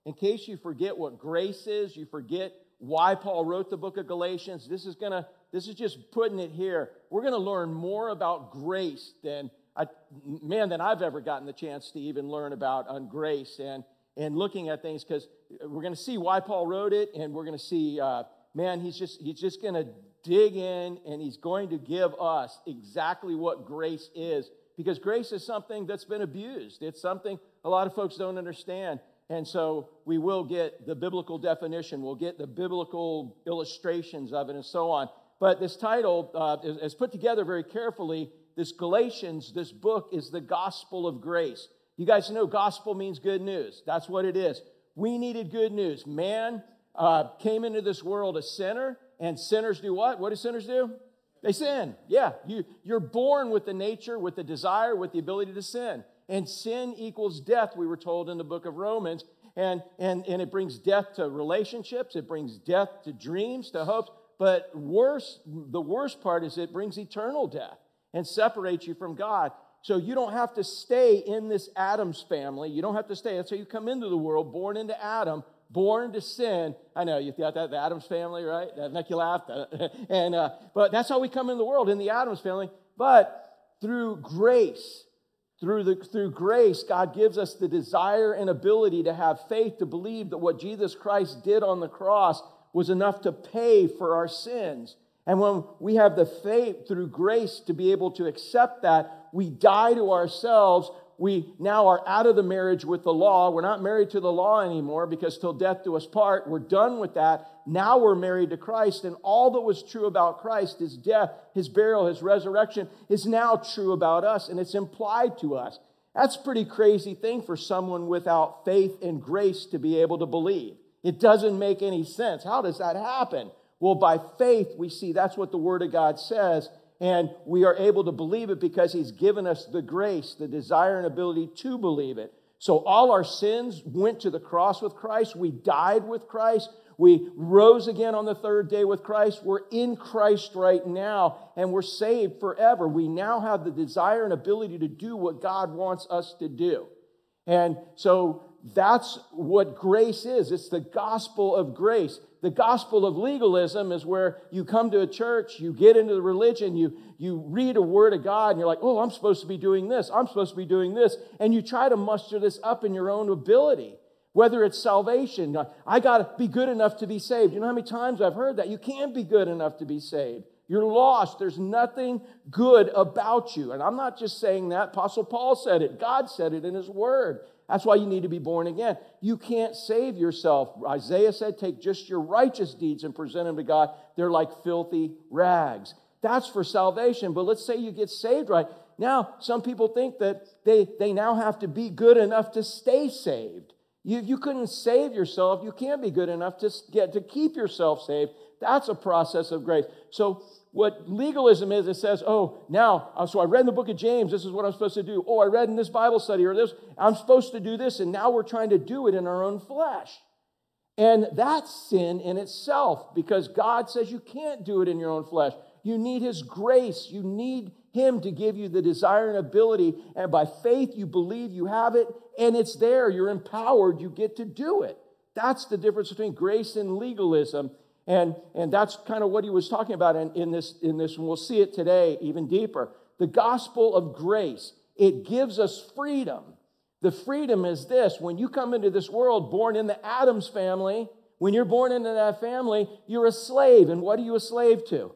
in case you forget what grace is, you forget why Paul wrote the book of Galatians, this is just putting it here. We're going to learn more about grace than I've ever gotten the chance to even learn about on grace and looking at things, because we're going to see why Paul wrote it, and we're going to see, he's just going to dig in, and he's going to give us exactly what grace is, because grace is something that's been abused. It's something a lot of folks don't understand. And so we will get the biblical definition, we'll get the biblical illustrations of it and so on. But this title is put together very carefully. This Galatians, this book, is the gospel of grace. You guys know gospel means good news. That's what it is. We needed good news. Man came into this world a sinner, and sinners do what? What do sinners do? They sin. Yeah, you're born with the nature, with the desire, with the ability to sin. And sin equals death, we were told in the book of Romans. And it brings death to relationships. It brings death to dreams, to hopes. But the worst part is it brings eternal death and separates you from God. So you don't have to stay in this Adam's family. You don't have to stay. That's how you come into the world, born into Adam, born to sin. I know, you got that, the Adam's family, right? That make you laugh. But that's how we come into the world, in the Adam's family. But through grace, through grace, God gives us the desire and ability to have faith, to believe that what Jesus Christ did on the cross was enough to pay for our sins. And when we have the faith through grace to be able to accept that, we die to ourselves. We now are out of the marriage with the law. We're not married to the law anymore, because till death do us part. We're done with that. Now we're married to Christ, and all that was true about Christ, his death, his burial, his resurrection, is now true about us, and it's implied to us. That's a pretty crazy thing for someone without faith and grace to be able to believe. It doesn't make any sense. How does that happen? Well, by faith, we see that's what the Word of God says, and we are able to believe it because he's given us the grace, the desire and ability to believe it. So all our sins went to the cross with Christ. We died with Christ. We rose again on the third day with Christ. We're in Christ right now, and we're saved forever. We now have the desire and ability to do what God wants us to do. And so that's what grace is. It's the gospel of grace. The gospel of legalism is where you come to a church, you get into the religion, you read a word of God, and you're like, oh, I'm supposed to be doing this, I'm supposed to be doing this, and you try to muster this up in your own ability. Whether it's salvation, I got to be good enough to be saved. You know how many times I've heard that? You can't be good enough to be saved. You're lost. There's nothing good about you. And I'm not just saying that. Apostle Paul said it. God said it in his word. That's why you need to be born again. You can't save yourself. Isaiah said, take just your righteous deeds and present them to God. They're like filthy rags. That's for salvation. But let's say you get saved right. Now, some people think that they now have to be good enough to stay saved. You couldn't save yourself. You can't be good enough to keep yourself saved. That's a process of grace. So what legalism is, it says, so I read in the book of James, this is what I'm supposed to do. Oh, I read in this Bible study or this, I'm supposed to do this, and now we're trying to do it in our own flesh. And that's sin in itself, because God says you can't do it in your own flesh. You need his grace. You need him to give you the desire and ability, and by faith you believe you have it, and it's there. You're empowered. You get to do it. That's the difference between grace and legalism. And that's kind of what he was talking about in this, and we'll see it today even deeper. The gospel of grace, it gives us freedom. The freedom is this: when you come into this world born in the Adam's family, when you're born into that family, you're a slave. And what are you a slave to?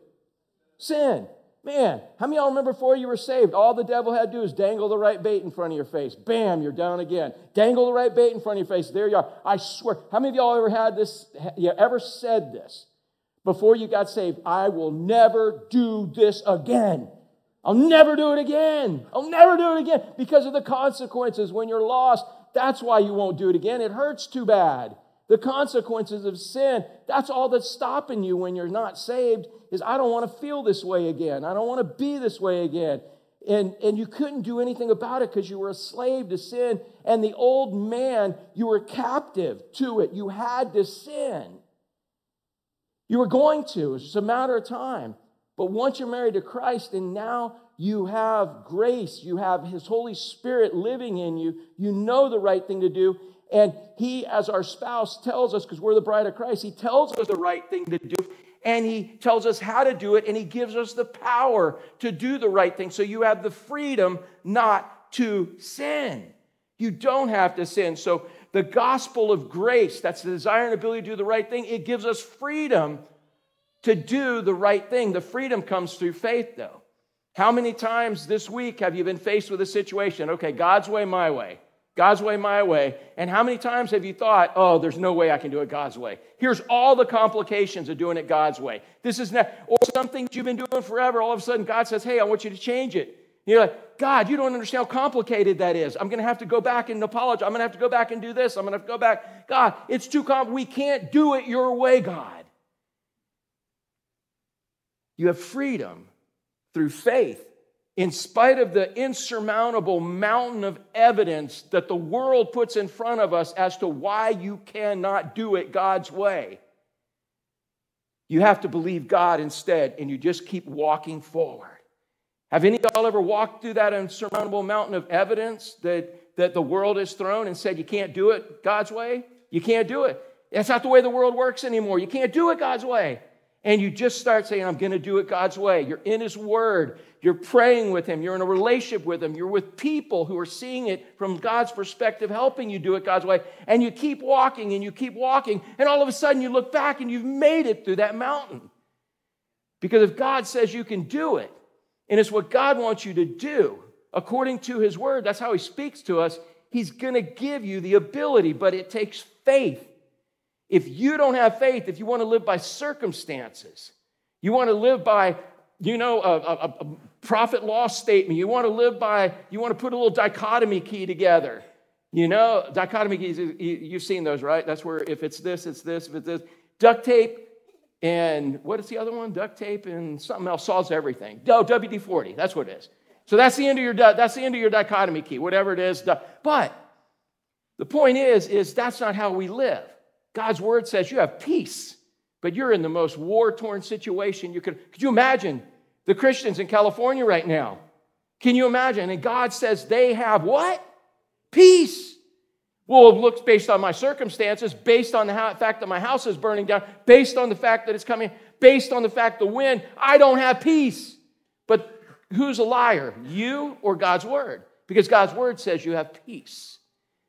Sin. Man, how many of y'all remember before you were saved, all the devil had to do is dangle the right bait in front of your face. Bam, you're down again. Dangle the right bait in front of your face. There you are. I swear. How many of y'all ever had this? You ever said this before you got saved? I will never do this again. I'll never do it again. I'll never do it again, because of the consequences. When you're lost, that's why you won't do it again. It hurts too bad. The consequences of sin, that's all that's stopping you when you're not saved, is I don't want to feel this way again. I don't want to be this way again. And you couldn't do anything about it because you were a slave to sin. And the old man, you were captive to it. You had to sin. You were going to. It's just a matter of time. But once you're married to Christ, and now you have grace, you have his Holy Spirit living in you, you know the right thing to do. And he, as our spouse, tells us, because we're the bride of Christ, he tells us the right thing to do. And he tells us how to do it. And he gives us the power to do the right thing. So you have the freedom not to sin. You don't have to sin. So the gospel of grace, that's the desire and ability to do the right thing. It gives us freedom to do the right thing. The freedom comes through faith, though. How many times this week have you been faced with a situation? Okay, God's way, my way. God's way, my way. And how many times have you thought, oh, there's no way I can do it God's way? Here's all the complications of doing it God's way. This is not, or something that you've been doing forever. All of a sudden, God says, hey, I want you to change it. And you're like, God, you don't understand how complicated that is. I'm going to have to go back and apologize. I'm going to have to go back and do this. I'm going to have to go back. God, it's too complicated. We can't do it your way, God. You have freedom through faith, in spite of the insurmountable mountain of evidence that the world puts in front of us as to why you cannot do it God's way. You have to believe God instead, and you just keep walking forward. Have any of y'all ever walked through that insurmountable mountain of evidence that the world has thrown and said you can't do it God's way? You can't do it. That's not the way the world works anymore. You can't do it God's way. And you just start saying, I'm going to do it God's way. You're in His Word. You're praying with Him. You're in a relationship with Him. You're with people who are seeing it from God's perspective, helping you do it God's way. And you keep walking and you keep walking. And all of a sudden you look back and you've made it through that mountain. Because if God says you can do it, and it's what God wants you to do, according to His Word, that's how He speaks to us, He's going to give you the ability, but it takes faith. If you don't have faith, if you want to live by circumstances, you want to live by, a profit loss statement, you want to put a little dichotomy key together. Dichotomy keys, you've seen those, right? That's where if it's this, it's this, if it's this. Duct tape and, what is the other one? Duct tape and something else solves everything. Oh, WD-40, that's what it is. So that's the end of your dichotomy key, whatever it is. But the point is that's not how we live. God's Word says you have peace, but you're in the most war-torn situation you could. Could you imagine the Christians in California right now? Can you imagine? And God says they have what? Peace. Well, it looks based on my circumstances, based on the fact that my house is burning down, based on the fact that it's coming, based on the fact the wind, I don't have peace. But who's a liar? You or God's Word? Because God's Word says you have peace.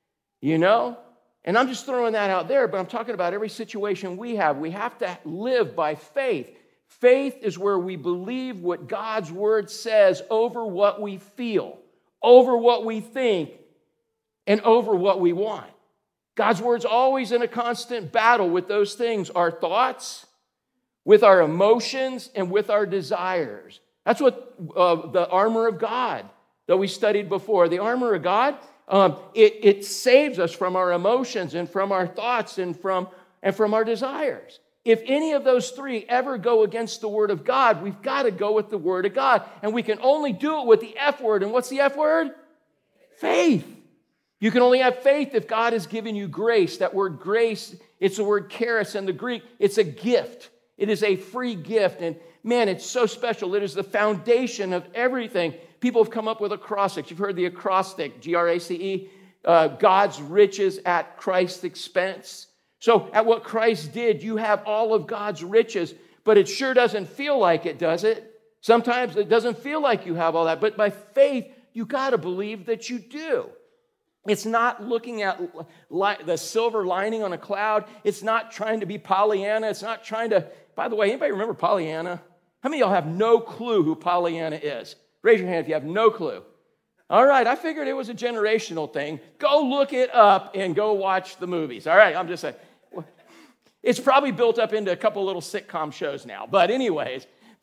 And I'm just throwing that out there, but I'm talking about every situation we have. We have to live by faith. Faith is where we believe what God's Word says over what we feel, over what we think, and over what we want. God's Word's always in a constant battle with those things, our thoughts, with our emotions, and with our desires. That's what the armor of God that we studied before. The armor of God, it saves us from our emotions and from our thoughts and from our desires. If any of those three ever go against the Word of God, we've got to go with the Word of God. And we can only do it with the F word. And what's the F word? Faith. You can only have faith if God has given you grace. That word grace, it's the word charis in the Greek. It's a gift. It is a free gift. And man, it's so special. It is the foundation of everything. People have come up with acrostics. You've heard the acrostic, G-R-A-C-E, God's riches at Christ's expense. So at what Christ did, you have all of God's riches, but it sure doesn't feel like it, does it? Sometimes it doesn't feel like you have all that, but by faith, you got to believe that you do. It's not looking at the silver lining on a cloud. It's not trying to be Pollyanna. It's not trying to, by the way, anybody remember Pollyanna? How many of y'all have no clue who Pollyanna is? Raise your hand if you have no clue. All right, I figured it was a generational thing. Go look it up and go watch the movies. All right, I'm just saying. It's probably built up into a couple little sitcom shows now. But anyways,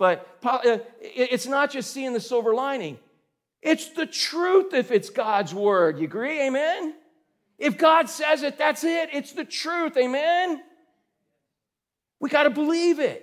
it's not just seeing the silver lining. It's the truth if it's God's Word. You agree? Amen? If God says it, that's it. It's the truth. Amen? We got to believe it.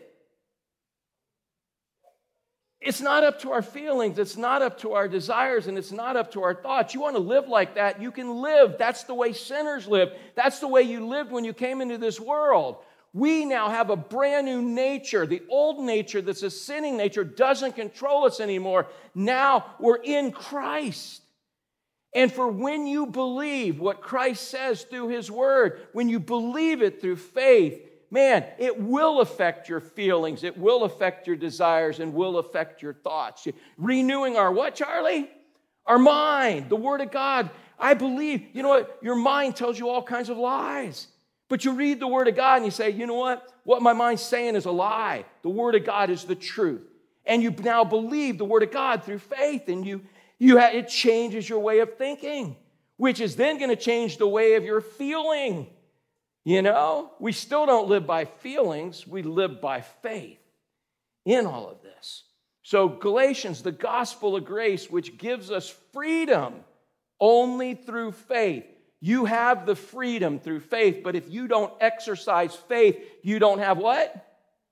It's not up to our feelings. It's not up to our desires, and it's not up to our thoughts. You want to live like that, you can live. That's the way sinners live. That's the way you lived when you came into this world. We now have a brand new nature. The old nature that's a sinning nature doesn't control us anymore. Now we're in Christ. And for when you believe what Christ says through his word, when you believe it through faith, man, it will affect your feelings, it will affect your desires, and will affect your thoughts. Renewing our what, Charlie? Our mind, the word of God. I believe, you know what? Your mind tells you all kinds of lies. But you read the word of God and you say, you know what? What my mind's saying is a lie. The word of God is the truth. And you now believe the word of God through faith, and it changes your way of thinking, which is then going to change the way of your feeling. You know, we still don't live by feelings. We live by faith in all of this. So Galatians, the gospel of grace, which gives us freedom only through faith. You have the freedom through faith, but if you don't exercise faith, you don't have what?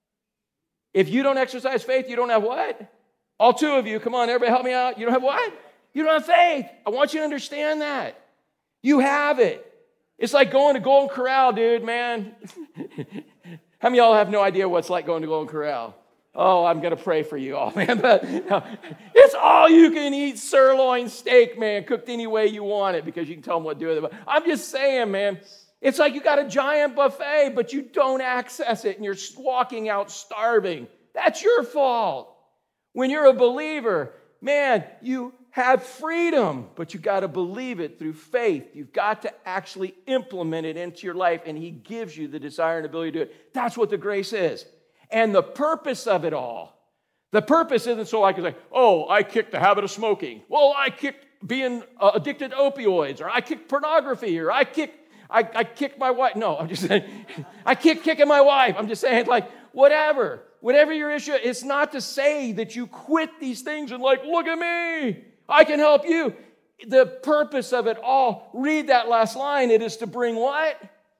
If you don't exercise faith, you don't have what? All two of you, come on, everybody help me out. You don't have what? You don't have faith. I want you to understand that. You have it. It's like going to Golden Corral, dude, man. How many of y'all have no idea what it's like going to Golden Corral? Oh, I'm going to pray for you all, man. But no, it's all you can eat sirloin steak, man, cooked any way you want it because you can tell them what to do with it. I'm just saying, man, it's like you got a giant buffet, but you don't access it and you're walking out starving. That's your fault. When you're a believer, man, you have freedom, but you got to believe it through faith. You've got to actually implement it into your life, and he gives you the desire and ability to do it. That's what the grace is. And the purpose of it all, the purpose isn't so I can say, oh, I kicked the habit of smoking. Well, I kicked being addicted to opioids, or I kicked pornography, or I kicked my wife. No, I'm just saying, I kicked kicking my wife. I'm just saying, like, whatever your issue, it's not to say that you quit these things and like, look at me, I can help you. The purpose of it all, read that last line, it is to bring what?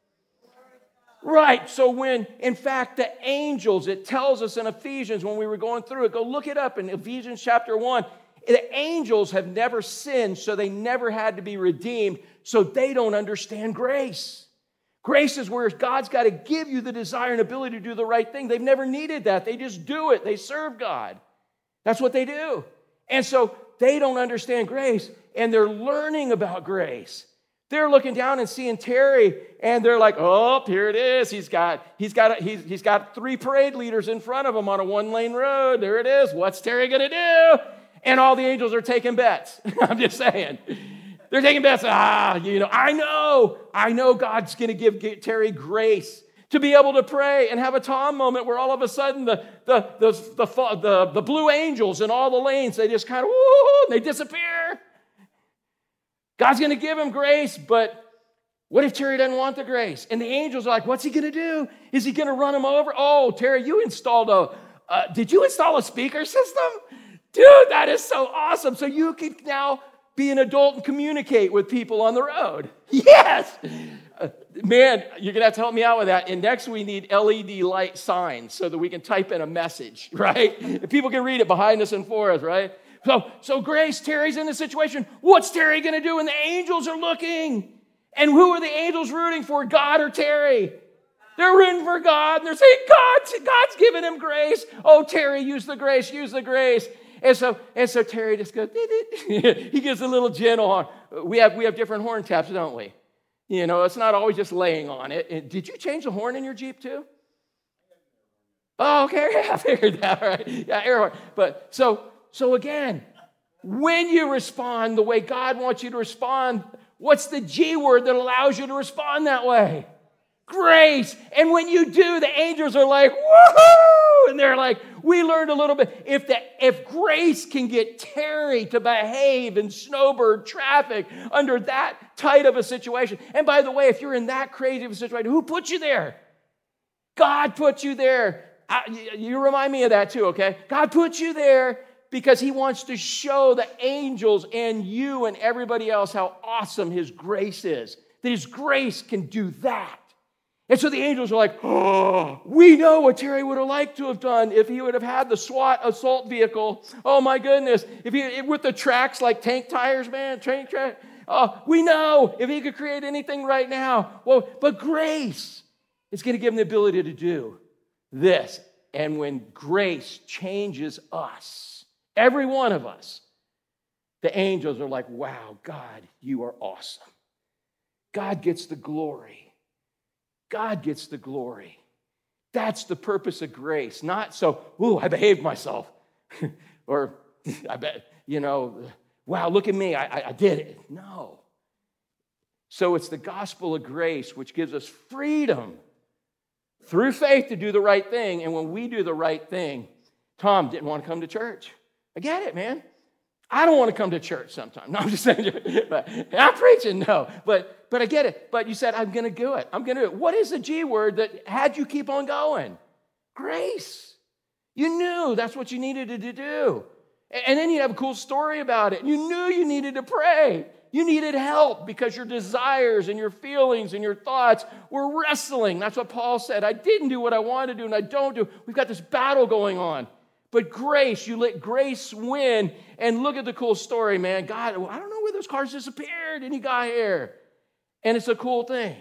Right, so when, in fact, the angels, it tells us in Ephesians when we were going through it, go look it up in Ephesians chapter 1, the angels have never sinned, so they never had to be redeemed, so they don't understand grace. Grace is where God's got to give you the desire and ability to do the right thing. They've never needed that. They just do it. They serve God. That's what they do. And so they don't understand grace, and they're learning about grace. They're looking down and seeing Terry, and they're like, oh, here it is. He's got 3 parade leaders in front of him on a 1-lane road. There it is. What's Terry going to do? And all the angels are taking bets. I'm just saying. They're taking bets. I know God's going to give Terry grace to be able to pray and have a Tom moment where all of a sudden the blue angels in all the lanes, they just kind of, they disappear. God's going to give him grace, but what if Terry doesn't want the grace? And the angels are like, what's he going to do? Is he going to run him over? Oh, Terry, did you install a speaker system? Dude, that is so awesome. So you can now be an adult and communicate with people on the road. Yes. Man, you're going to have to help me out with that. And next we need LED light signs so that we can type in a message, right? And people can read it behind us and for us, right? So Grace, Terry's in this situation. What's Terry going to do? And the angels are looking. And who are the angels rooting for, God or Terry? They're rooting for God. And they're saying, God's giving him grace. Oh, Terry, use the grace, use the grace. And so Terry just goes, he gives a little gentle horn. We have different horn taps, don't we? You know, it's not always just laying on it. And did you change the horn in your Jeep too? Oh, okay, I figured that, right? Yeah, air horn. But so again, when you respond the way God wants you to respond, what's the G word that allows you to respond that way? Grace. And when you do, the angels are like, woohoo! And they're like, we learned a little bit. If grace can get Terry to behave in snowbird traffic under that tight of a situation, and by the way, if you're in that crazy of a situation, who put you there? God put you there. You remind me of that too, okay? God put you there because he wants to show the angels and you and everybody else how awesome his grace is. That his grace can do that. And so the angels are like, oh, we know what Terry would have liked to have done if he would have had the SWAT assault vehicle. Oh my goodness. With the tracks like tank tires, man, tank track. Oh, we know if he could create anything right now. Well, but grace is going to give him the ability to do this. And when grace changes us, every one of us, The angels are like, wow, God, you are awesome. God gets the glory. God gets the glory. That's the purpose of grace. Not so, ooh, I behaved myself. Or, I bet, wow, look at me, I did it. No. So it's the gospel of grace which gives us freedom through faith to do the right thing. And when we do the right thing, Tom didn't want to come to church. I get it, man. I don't want to come to church sometimes. No, I'm just saying, but I'm preaching, no. But I get it. But you said, I'm going to do it. I'm going to do it. What is the G word that had you keep on going? Grace. You knew that's what you needed to do. And then you have a cool story about it. You knew you needed to pray. You needed help because your desires and your feelings and your thoughts were wrestling. That's what Paul said. I didn't do what I wanted to do, and I don't do. We've got this battle going on. But grace, you let grace win. And look at the cool story, man. God, I don't know where those cars disappeared. And he got here. And it's a cool thing.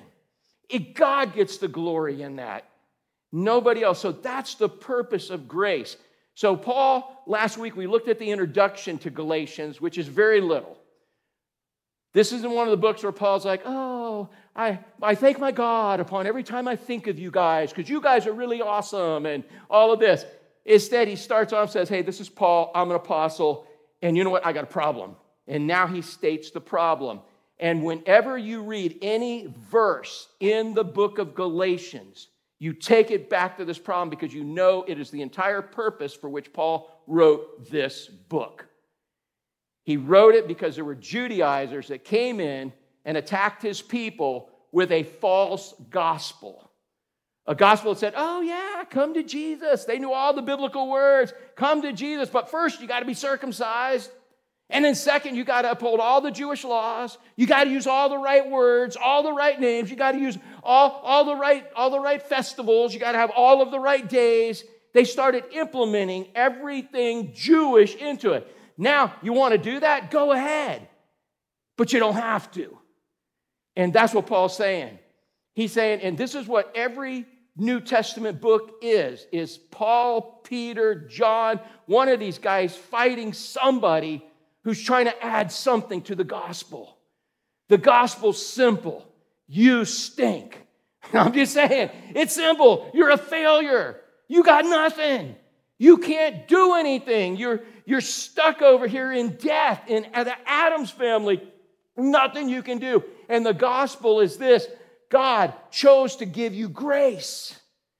God gets the glory in that. Nobody else. So that's the purpose of grace. So Paul, last week we looked at the introduction to Galatians, which is very little. This isn't one of the books where Paul's like, oh, I thank my God upon every time I think of you guys, because you guys are really awesome and all of this. Instead, he starts off and says, hey, this is Paul, I'm an apostle, and you know what? I got a problem. And now he states the problem. And whenever you read any verse in the book of Galatians, you take it back to this problem because you know it is the entire purpose for which Paul wrote this book. He wrote it because there were Judaizers that came in and attacked his people with a false gospel. A gospel that said, oh yeah, come to Jesus. They knew all the biblical words. Come to Jesus. But first, you got to be circumcised. And then second, you got to uphold all the Jewish laws. You got to use all the right words, all the right names. You got to use all the right festivals. You got to have all of the right days. They started implementing everything Jewish into it. Now, you want to do that? Go ahead. But you don't have to. And that's what Paul's saying. He's saying, and this is what every New Testament book is Paul, Peter, John, one of these guys fighting somebody who's trying to add something to the gospel. The gospel's simple. You stink. I'm just saying, it's simple. You're a failure. You got nothing. You can't do anything. You're stuck over here in death, in the Adam's family. Nothing you can do. And the gospel is this. God chose to give you grace.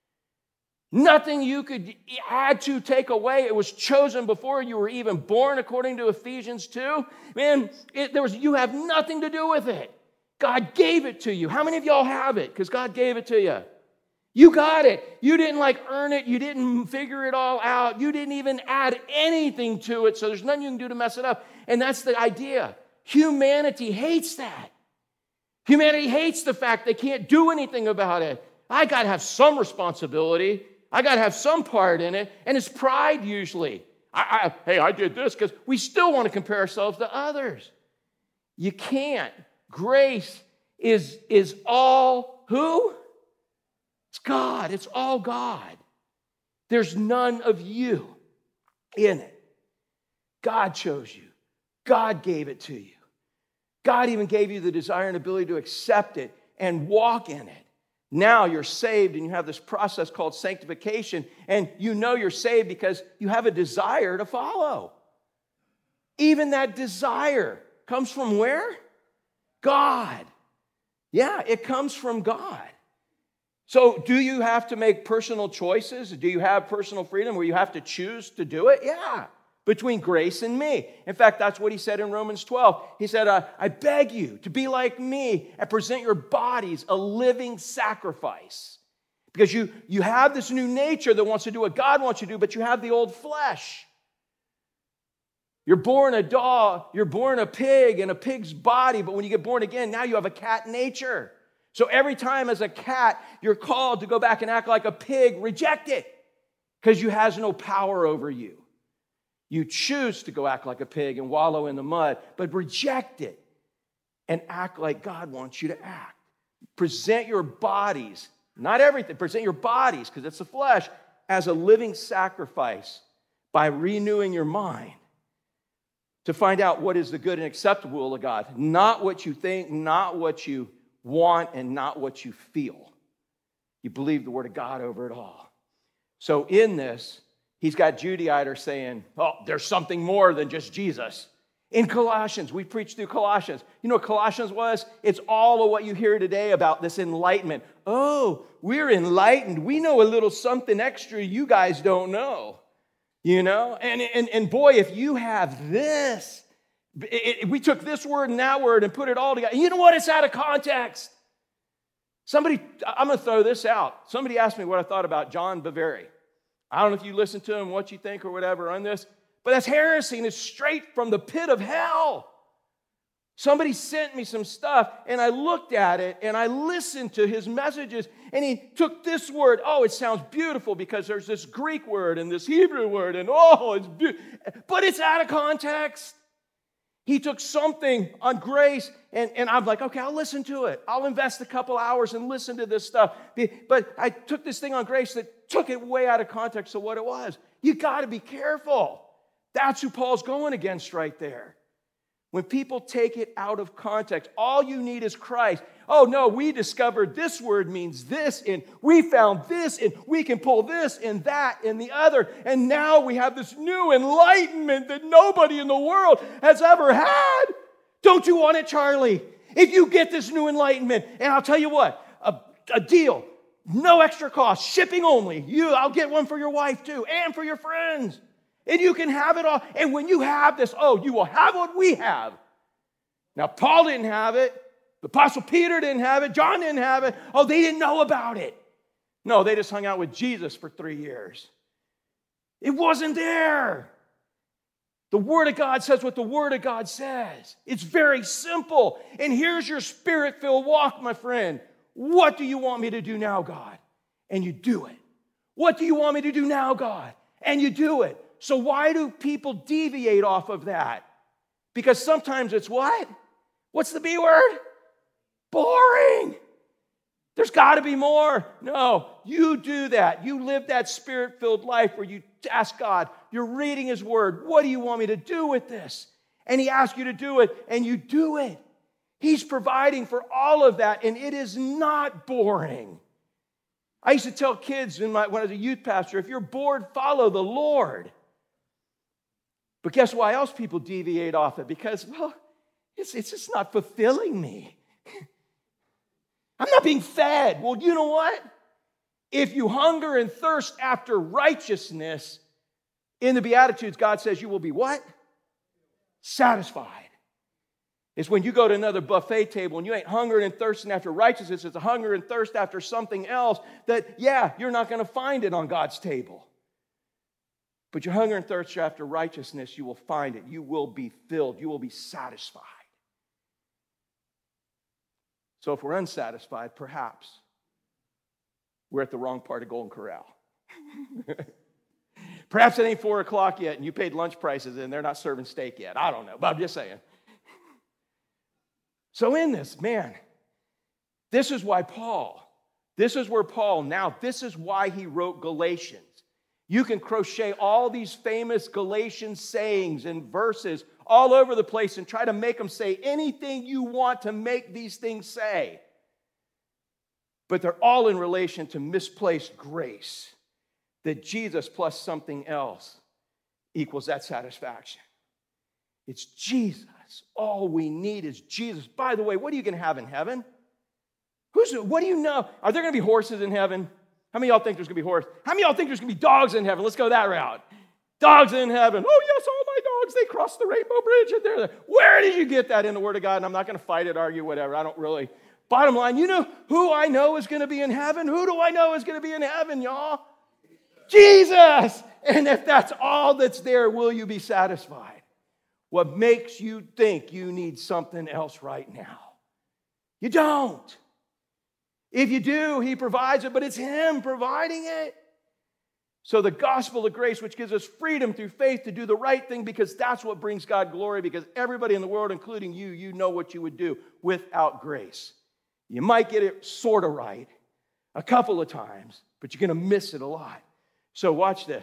Nothing you could add to, take away. It was chosen before you were even born, according to Ephesians 2. Man, you have nothing to do with it. God gave it to you. How many of y'all have it? Because God gave it to you. You got it. You didn't earn it. You didn't figure it all out. You didn't even add anything to it, so there's nothing you can do to mess it up. And that's the idea. Humanity hates that. Humanity hates the fact they can't do anything about it. I got to have some responsibility. I got to have some part in it. And it's pride usually. Hey, I did this because we still want to compare ourselves to others. You can't. Grace is all who? It's God. It's all God. There's none of you in it. God chose you. God gave it to you. God even gave you the desire and ability to accept it and walk in it. Now you're saved and you have this process called sanctification, and you know you're saved because you have a desire to follow. Even that desire comes from where? God. Yeah, it comes from God. So do you have to make personal choices? Do you have personal freedom where you have to choose to do it? Yeah. Between grace and me. In fact, that's what he said in Romans 12. He said, I beg you to be like me and present your bodies a living sacrifice. Because you have this new nature that wants to do what God wants you to do, but you have the old flesh. You're born a dog, you're born a pig in a pig's body, but when you get born again, now you have a cat nature. So every time as a cat, you're called to go back and act like a pig, reject it, because you has no power over you. You choose to go act like a pig and wallow in the mud, but reject it and act like God wants you to act. Present your bodies, not everything, present your bodies, because it's the flesh, as a living sacrifice by renewing your mind. to find out what is the good and acceptable will of God. Not what you think, not what you want, and not what you feel. You believe the Word of God over it all. So in this, he's got Judaizers saying, oh, there's something more than just Jesus. In Colossians, we preached through Colossians. You know what Colossians was? It's all of what you hear today about this enlightenment. Oh, we're enlightened. We know a little something extra you guys don't know. You know? And boy, if you have this, we took this word and that word and put it all together. You know what? It's out of context. I'm going to throw this out. Somebody asked me what I thought about John Bevere. I don't know if you listen to him, what you think or whatever on this. But that's heresy, and it's straight from the pit of hell. Somebody sent me some stuff, and I looked at it, and I listened to his messages, and he took this word. Oh, it sounds beautiful because there's this Greek word and this Hebrew word, and oh, it's beautiful. But it's out of context. He took something on grace, and I'm like, okay, I'll listen to it. I'll invest a couple hours and listen to this stuff. But I took this thing on grace that took it way out of context of what it was. You got to be careful. That's who Paul's going against right there. When people take it out of context, all you need is Christ. Oh, no, we discovered this word means this, and we found this, and we can pull this and that and the other. And now we have this new enlightenment that nobody in the world has ever had. Don't you want it, Charlie? If you get this new enlightenment, and I'll tell you what, a deal, no extra cost, shipping only. I'll get one for your wife too, and for your friends. And you can have it all. And when you have this, oh, you will have what we have. Now, Paul didn't have it. The Apostle Peter didn't have it. John didn't have it. Oh, they didn't know about it. No, they just hung out with Jesus for 3 years. It wasn't there. The Word of God says what the Word of God says. It's very simple. And here's your Spirit-filled walk, my friend. What do you want me to do now, God? And you do it. What do you want me to do now, God? And you do it. So why do people deviate off of that? Because sometimes it's what? What's the B word? Boring. There's got to be more. No, you do that. You live that Spirit-filled life where you ask God, you're reading His Word. What do you want me to do with this? And He asks you to do it, and you do it. He's providing for all of that, and it is not boring. I used to tell kids when I was a youth pastor, if you're bored, follow the Lord. But guess why else people deviate off it? Because, well, it's just not fulfilling me. I'm not being fed. Well, you know what? If you hunger and thirst after righteousness, in the Beatitudes, God says you will be what? Satisfied. It's when you go to another buffet table and you ain't hungering and thirsting after righteousness, it's a hunger and thirst after something else that, yeah, you're not going to find it on God's table. But your hunger and thirst after righteousness, you will find it. You will be filled. You will be satisfied. So if we're unsatisfied, perhaps we're at the wrong part of Golden Corral. Perhaps it ain't 4 o'clock yet and you paid lunch prices and they're not serving steak yet. I don't know, but I'm just saying. So in this, man, this is why this is why he wrote Galatians. You can crochet all these famous Galatian sayings and verses all over the place and try to make them say anything you want to make these things say. But they're all in relation to misplaced grace. That Jesus plus something else equals that satisfaction. It's Jesus. All we need is Jesus. By the way, what are you going to have in heaven? What do you know? Are there going to be horses in heaven? How many of y'all think there's going to be horses? How many of y'all think there's going to be dogs in heaven? Let's go that route. Dogs in heaven. Oh, yes, all my dogs, they crossed the rainbow bridge and they're there. Where did you get that in the Word of God? And I'm not going to fight it, argue, whatever. I don't really. Bottom line, you know who I know is going to be in heaven? Who do I know is going to be in heaven, y'all? Jesus! And if that's all that's there, will you be satisfied? What makes you think you need something else right now? You don't. If you do, He provides it, but it's Him providing it. So the gospel of grace, which gives us freedom through faith to do the right thing, because that's what brings God glory, because everybody in the world, including you, you know what you would do without grace. You might get it sort of right a couple of times, but you're going to miss it a lot. So watch this.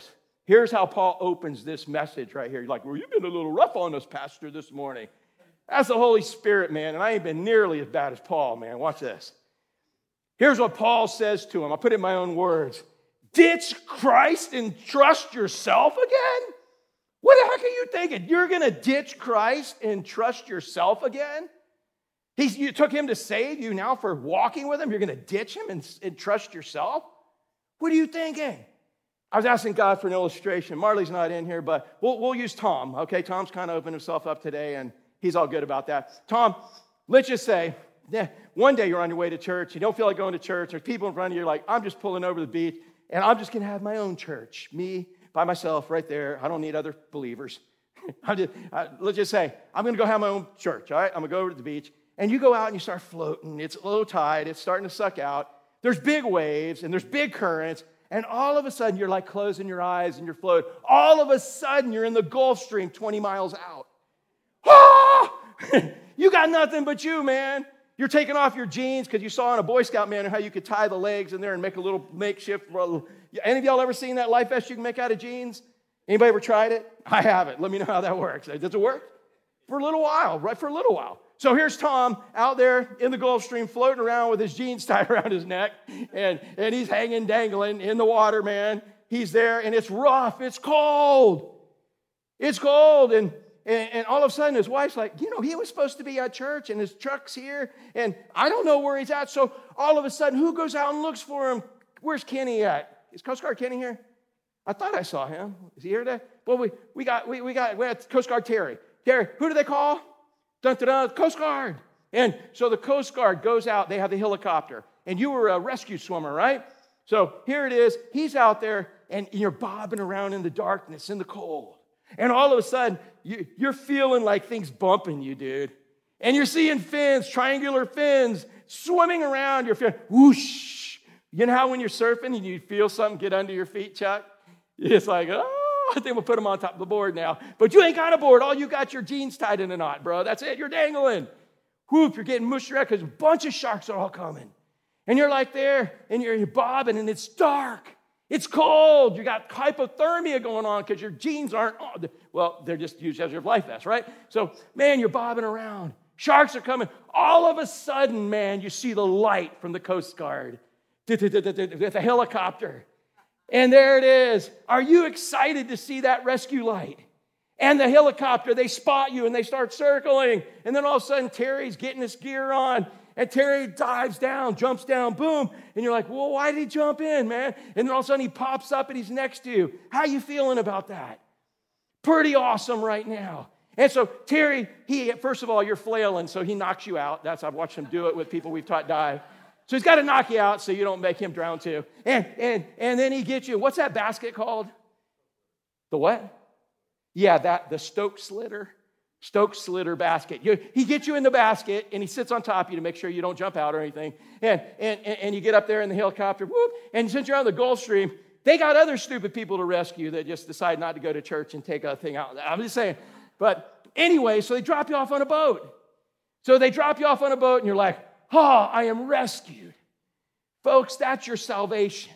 Here's how Paul opens this message right here. You're like, well, you've been a little rough on us, Pastor, this morning. That's the Holy Spirit, man, and I ain't been nearly as bad as Paul, man. Watch this. Here's what Paul says to him. I'll put it in my own words. Ditch Christ and trust yourself again? What the heck are you thinking? You're going to ditch Christ and trust yourself again? You took him to save you now for walking with him. You're going to ditch him and trust yourself? What are you thinking? I was asking God for an illustration. Marley's not in here, but we'll use Tom. Okay, Tom's kind of opened himself up today, and he's all good about that. Tom, let's just say, one day you're on your way to church. You don't feel like going to church. There's people in front of you. You're like, I'm just pulling over the beach, and I'm just going to have my own church. Me, by myself, right there. I don't need other believers. Let's just say, I'm going to go have my own church, all right? I'm going to go over to the beach. And you go out and you start floating. It's low tide. It's starting to suck out. There's big waves, and there's big currents. And all of a sudden, you're like closing your eyes and you're floating. All of a sudden, you're in the Gulf Stream 20 miles out. Ah! You got nothing but you, man. You're taking off your jeans because you saw in a Boy Scout manual how you could tie the legs in there and make a little makeshift. Any of y'all ever seen that life vest you can make out of jeans? Anybody ever tried it? I haven't. Let me know how that works. Does it work? For a little while, right? For a little while. So here's Tom out there in the Gulf Stream floating around with his jeans tied around his neck, and he's hanging, dangling in the water, man. He's there, and it's rough. It's cold. It's cold, and all of a sudden his wife's like, he was supposed to be at church, and his truck's here, and I don't know where he's at. So all of a sudden, who goes out and looks for him? Where's Kenny at? Is Coast Guard Kenny here? I thought I saw him. Is he here today? Well, we got Coast Guard Terry. Terry, who do they call? Dun-dun-dun, Coast Guard. And so the Coast Guard goes out. They have the helicopter. And you were a rescue swimmer, right? So here it is. He's out there, and you're bobbing around in the darkness, in the cold. And all of a sudden, you're feeling like things bumping you, dude. And you're seeing fins, triangular fins, swimming around. You're feeling whoosh. You know how when you're surfing and you feel something get under your feet, Chuck? It's like, oh. I think we'll put them on top of the board now. But you ain't got a board. All you got your jeans tied in a knot, bro. That's it. You're dangling. Whoop, you're getting mushed around because a bunch of sharks are all coming. And you're like there, and you're bobbing, and it's dark. It's cold. You got hypothermia going on because your jeans aren't on. Well, they're just used as your life vest, right? So, man, you're bobbing around. Sharks are coming. All of a sudden, man, you see the light from the Coast Guard with a helicopter. And there it is. Are you excited to see that rescue light? And the helicopter, they spot you and they start circling. And then all of a sudden, Terry's getting his gear on. And Terry dives down, jumps down, boom. And you're like, well, why did he jump in, man? And then all of a sudden, he pops up and he's next to you. How you feeling about that? Pretty awesome right now. And so Terry, first of all, you're flailing, so he knocks you out. I've watched him do it with people we've taught dive. So he's got to knock you out so you don't make him drown too. And then he gets you. What's that basket called? The what? Yeah, the Stoke Slitter basket. He gets you in the basket, and he sits on top of you to make sure you don't jump out or anything. And you get up there in the helicopter, whoop, and since you're on the Gulf Stream, they got other stupid people to rescue that just decide not to go to church and take a thing out. I'm just saying. But anyway, so they drop you off on a boat. So they drop you off on a boat, and you're like, oh, I am rescued. Folks, that's your salvation.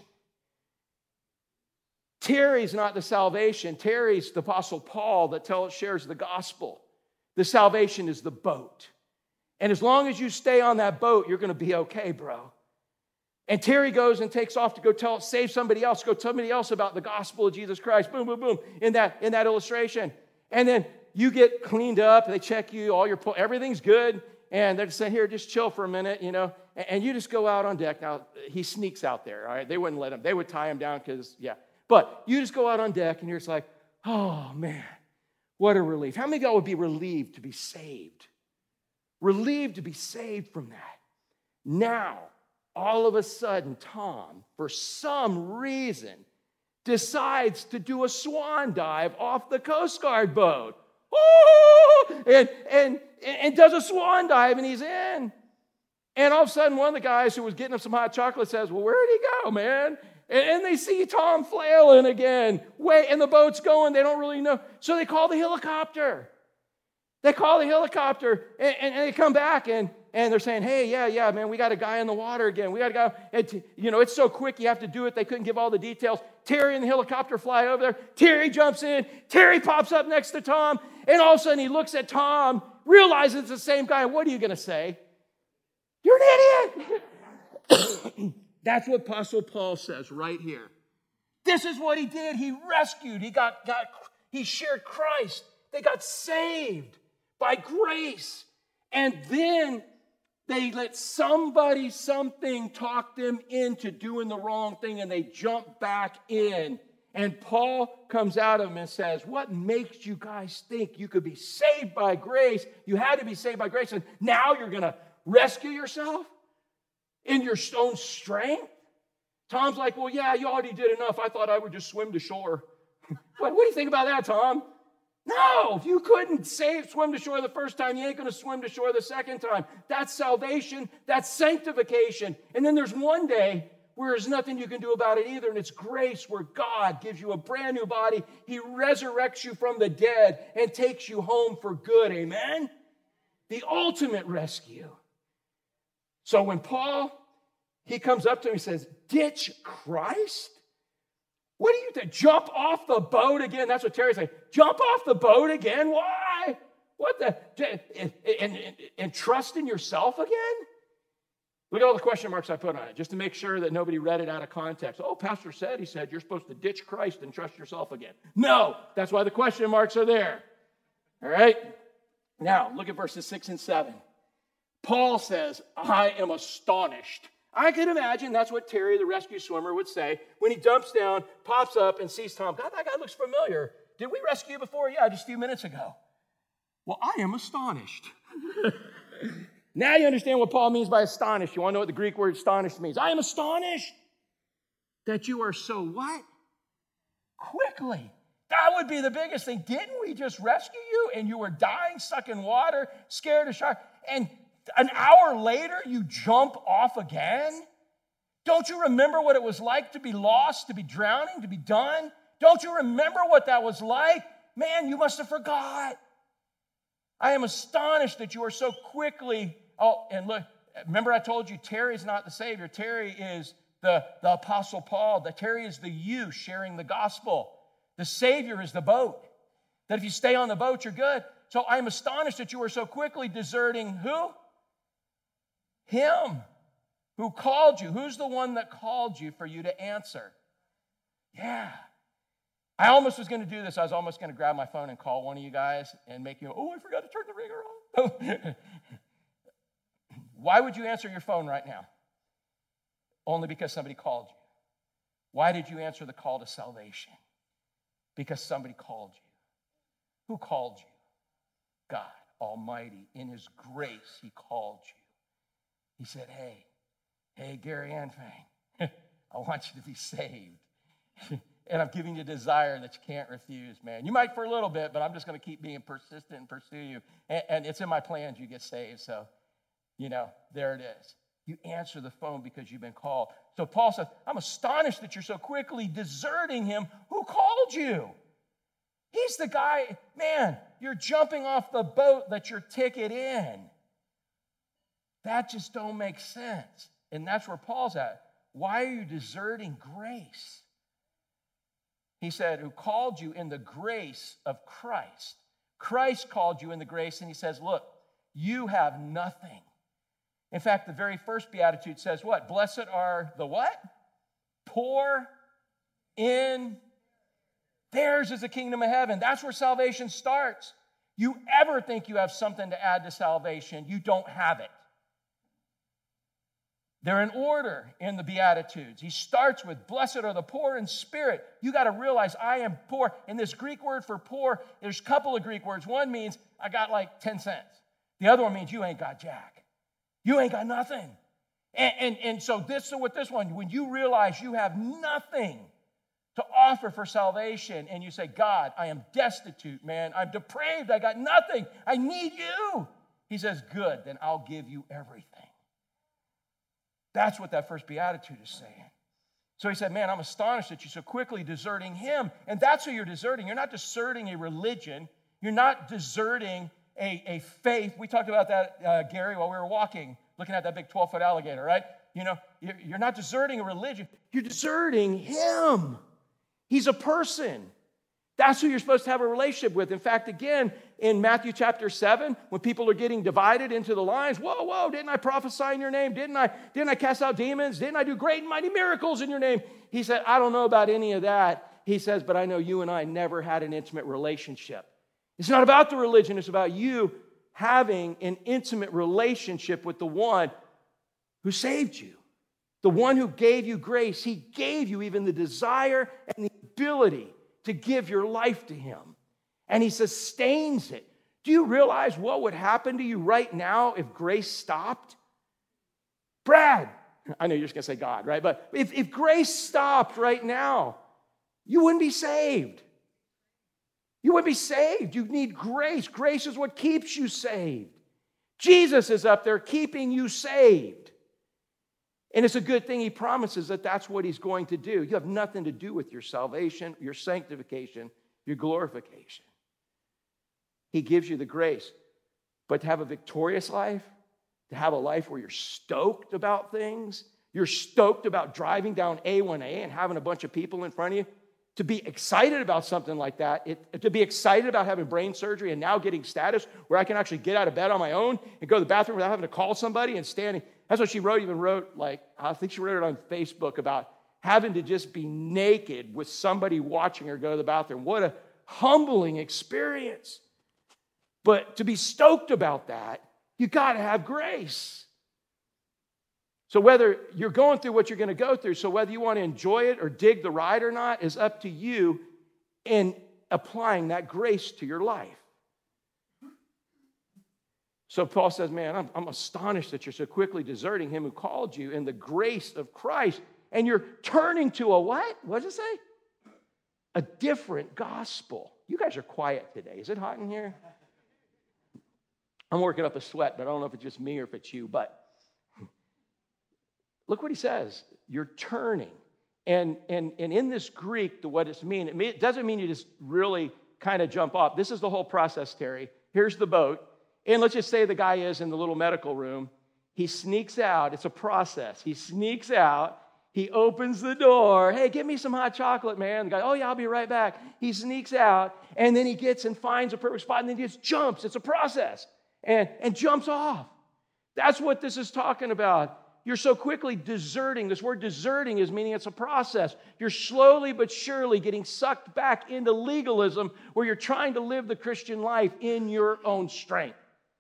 Terry's not the salvation. Terry's the Apostle Paul that shares the gospel. The salvation is the boat. And as long as you stay on that boat, you're going to be okay, bro. And Terry goes and takes off to go save somebody else, go tell somebody else about the gospel of Jesus Christ. Boom, boom, boom, in that illustration. And then you get cleaned up. They check you. Everything's good. And they're just saying, here, just chill for a minute, and you just go out on deck. Now, he sneaks out there, all right? They wouldn't let him. They would tie him down because, yeah. But you just go out on deck, and you're just like, oh, man, what a relief. How many of y'all would be relieved to be saved? Relieved to be saved from that. Now, all of a sudden, Tom, for some reason, decides to do a swan dive off the Coast Guard boat. Oh! And does a swan dive, and he's in. And all of a sudden, one of the guys who was getting him some hot chocolate says, well, where'd he go, man? And they see Tom flailing again. And the boat's going. They don't really know. So they call the helicopter. And they come back, and they're saying, hey, yeah, man, we got a guy in the water again. We got a guy. It's so quick you have to do it. They couldn't give all the details. Terry and the helicopter fly over there. Terry jumps in. Terry pops up next to Tom. And all of a sudden he looks at Tom, realizes it's the same guy. What are you going to say? You're an idiot. That's what Apostle Paul says right here. This is what he did. He rescued. He shared Christ. They got saved by grace. And then they let something talk them into doing the wrong thing, and they jump back in. And Paul comes out of them and says, what makes you guys think you could be saved by grace? You had to be saved by grace, and now you're going to rescue yourself in your own strength? Tom's like, well, yeah, you already did enough. I thought I would just swim to shore. What do you think about that, Tom? No, if you couldn't swim to shore the first time, you ain't going to swim to shore the second time. That's salvation. That's sanctification. And then there's one day where there's nothing you can do about it either, and it's grace, where God gives you a brand new body. He resurrects you from the dead and takes you home for good. Amen? The ultimate rescue. So when Paul, he comes up to him and says, ditch Christ? What do you think? Jump off the boat again? That's what Terry's saying. Jump off the boat again? Why? What the? And trust in yourself again? Look at all the question marks I put on it, just to make sure that nobody read it out of context. Oh, Pastor said, he said, you're supposed to ditch Christ and trust yourself again. No, that's why the question marks are there. All right? Now, look at verses 6 and 7. Paul says, I am astonished. I can imagine that's what Terry, the rescue swimmer, would say when he dumps down, pops up, and sees Tom. God, that guy looks familiar. Did we rescue you before? Yeah, just a few minutes ago. Well, I am astonished. Now you understand what Paul means by astonished. You want to know what the Greek word astonished means? I am astonished that you are so what? Quickly. That would be the biggest thing. Didn't we just rescue you and you were dying, stuck in water, scared of sharks, and an hour later, you jump off again? Don't you remember what it was like to be lost, to be drowning, to be done? Don't you remember what that was like? Man, you must have forgot. I am astonished that you are so quickly. Oh, and look, remember I told you Terry's not the Savior. Terry is the Apostle Paul. Terry is the you sharing the gospel. The Savior is the boat. That if you stay on the boat, you're good. So I am astonished that you are so quickly deserting who? Him who called you. Who's the one that called you for you to answer? Yeah. I almost was going to do this. I was almost going to grab my phone and call one of you guys and make you, I forgot to turn the ringer on. Why would you answer your phone right now? Only because somebody called you. Why did you answer the call to salvation? Because somebody called you. Who called you? God Almighty. In His grace, He called you. He said, hey, Gary Anfang, I want you to be saved. And I'm giving you a desire that you can't refuse, man. You might for a little bit, but I'm just going to keep being persistent and pursue you. And it's in my plans you get saved. So, there it is. You answer the phone because you've been called. So Paul says, I'm astonished that you're so quickly deserting him who called you. He's the guy, man, you're jumping off the boat that's your ticket in. That just don't make sense. And that's where Paul's at. Why are you deserting grace? He said, who called you in the grace of Christ. Christ called you in the grace, and he says, look, you have nothing. In fact, the very first beatitude says what? Blessed are the what? Poor in theirs is the kingdom of heaven. That's where salvation starts. You ever think you have something to add to salvation, you don't have it. They're in order in the Beatitudes. He starts with, blessed are the poor in spirit. You got to realize I am poor. And this Greek word for poor, there's a couple of Greek words. One means I got like 10 cents. The other one means you ain't got jack. You ain't got nothing. And so with this one, when you realize you have nothing to offer for salvation, and you say, God, I am destitute, man. I'm depraved. I got nothing. I need you. He says, good, then I'll give you everything. That's what that first beatitude is saying. So he said, man, I'm astonished that you're so quickly deserting him. And that's who you're deserting. You're not deserting a religion. You're not deserting a faith. We talked about that, Gary, while we were walking, looking at that big 12-foot alligator, right? You know, you're not deserting a religion. You're deserting him. He's a person. That's who you're supposed to have a relationship with. In fact, again, in Matthew chapter 7, when people are getting divided into the lines, whoa, didn't I prophesy in your name? Didn't I cast out demons? Didn't I do great and mighty miracles in your name? He said, I don't know about any of that. He says, but I know you and I never had an intimate relationship. It's not about the religion. It's about you having an intimate relationship with the one who saved you, the one who gave you grace. He gave you even the desire and the ability to give your life to him. And he sustains it. Do you realize what would happen to you right now if grace stopped? Brad, I know you're just going to say God, right? But if grace stopped right now, you wouldn't be saved. You wouldn't be saved. You need grace. Grace is what keeps you saved. Jesus is up there keeping you saved. And it's a good thing he promises that that's what he's going to do. You have nothing to do with your salvation, your sanctification, your glorification. He gives you the grace. But to have a victorious life, to have a life where you're stoked about things, you're stoked about driving down A1A and having a bunch of people in front of you, to be excited about something like that, to be excited about having brain surgery and now getting status where I can actually get out of bed on my own and go to the bathroom without having to call somebody and standing. That's what she wrote, like, I think she wrote it on Facebook about having to just be naked with somebody watching her go to the bathroom. What a humbling experience. But to be stoked about that, you got to have grace. So whether you're going through what you're going to go through, so whether you want to enjoy it or dig the ride or not is up to you in applying that grace to your life. So Paul says, man, I'm astonished that you're so quickly deserting him who called you in the grace of Christ, and you're turning to a what? What does it say? A different gospel. You guys are quiet today. Is it hot in here? I'm working up a sweat, but I don't know if it's just me or if it's you, but look what he says. You're turning. And in this Greek, what it means, it doesn't mean you just really kind of jump off. This is the whole process, Terry. Here's the boat. And let's just say the guy is in the little medical room. He sneaks out. It's a process. He sneaks out. He opens the door. Hey, give me some hot chocolate, man. The guy, oh, yeah, I'll be right back. He sneaks out, and then he gets and finds a perfect spot, and then he just jumps. It's a process. And jumps off. That's what this is talking about. You're so quickly deserting. This word deserting is meaning it's a process. You're slowly but surely getting sucked back into legalism where you're trying to live the Christian life in your own strength.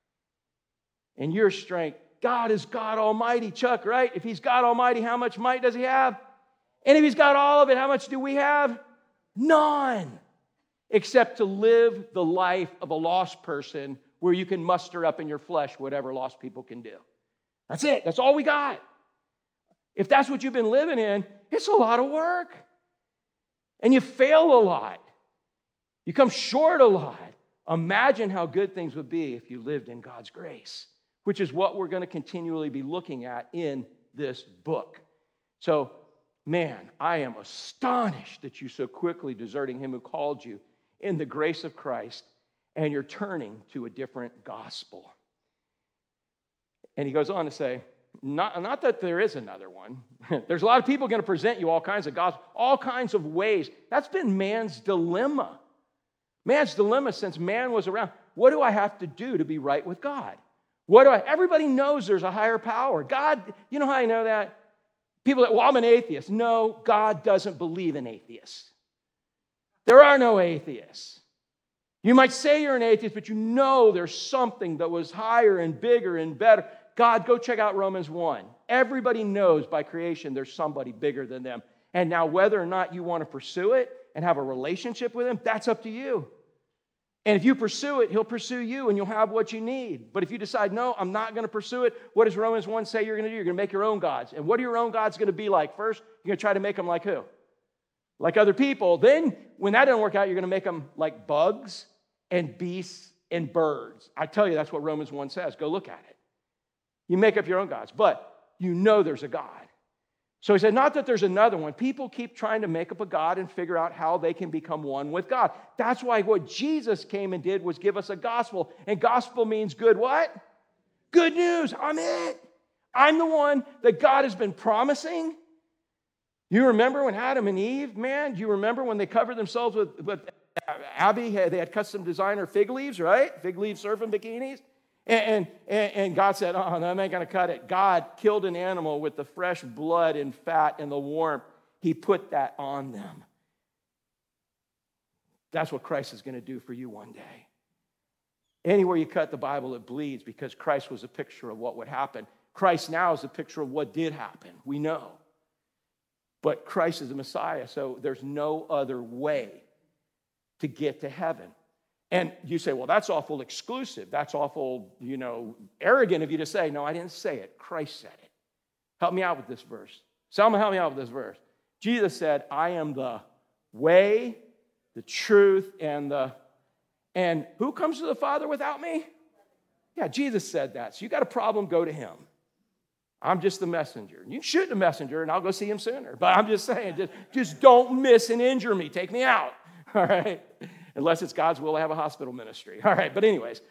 In your strength. God is God Almighty, Chuck, right? If he's God Almighty, how much might does he have? And if he's got all of it, how much do we have? None. Except to live the life of a lost person where you can muster up in your flesh whatever lost people can do. That's it. That's all we got. If that's what you've been living in, it's a lot of work. And you fail a lot. You come short a lot. Imagine how good things would be if you lived in God's grace, which is what we're going to continually be looking at in this book. So, man, I am astonished that you so quickly deserting him who called you in the grace of Christ, and you're turning to a different gospel. And he goes on to say, not that there is another one. There's a lot of people going to present you all kinds of gospel, all kinds of ways. That's been man's dilemma. Man's dilemma since man was around. What do I have to do to be right with God? Everybody knows there's a higher power. God, you know how I know that? People that, well, I'm an atheist. No, God doesn't believe in atheists. There are no atheists. You might say you're an atheist, but you know there's something that was higher and bigger and better. God, go check out Romans 1. Everybody knows by creation there's somebody bigger than them. And now whether or not you want to pursue it and have a relationship with him, that's up to you. And if you pursue it, he'll pursue you and you'll have what you need. But if you decide, no, I'm not going to pursue it, what does Romans 1 say you're going to do? You're going to make your own gods. And what are your own gods going to be like? First, you're going to try to make them like who? Like other people. Then, when that doesn't work out, you're going to make them like bugs and beasts and birds. I tell you, that's what Romans 1 says. Go look at it. You make up your own gods, but you know there's a God. So he said, not that there's another one. People keep trying to make up a God and figure out how they can become one with God. That's why what Jesus came and did was give us a gospel. And gospel means good what? Good news. I'm it. I'm the one that God has been promising. You remember when Adam and Eve, man, do you remember when they covered themselves with Abby, they had custom designer fig leaves, right? Fig leaf surfing bikinis. And God said, oh, no, I'm not going to cut it. God killed an animal with the fresh blood and fat and the warmth. He put that on them. That's what Christ is going to do for you one day. Anywhere you cut the Bible, it bleeds because Christ was a picture of what would happen. Christ now is a picture of what did happen. We know. But Christ is the Messiah, so there's no other way to get to heaven. And you say, well, that's awful exclusive. That's awful, arrogant of you to say. No, I didn't say it. Christ said it. Help me out with this verse. Selma, help me out with this verse. Jesus said, I am the way, the truth, and who comes to the Father without me? Yeah, Jesus said that. So you got a problem, go to him. I'm just the messenger. You can shoot the messenger, and I'll go see him sooner. But I'm just saying, just don't miss and injure me. Take me out, all right? Unless it's God's will to have a hospital ministry. All right, but anyways.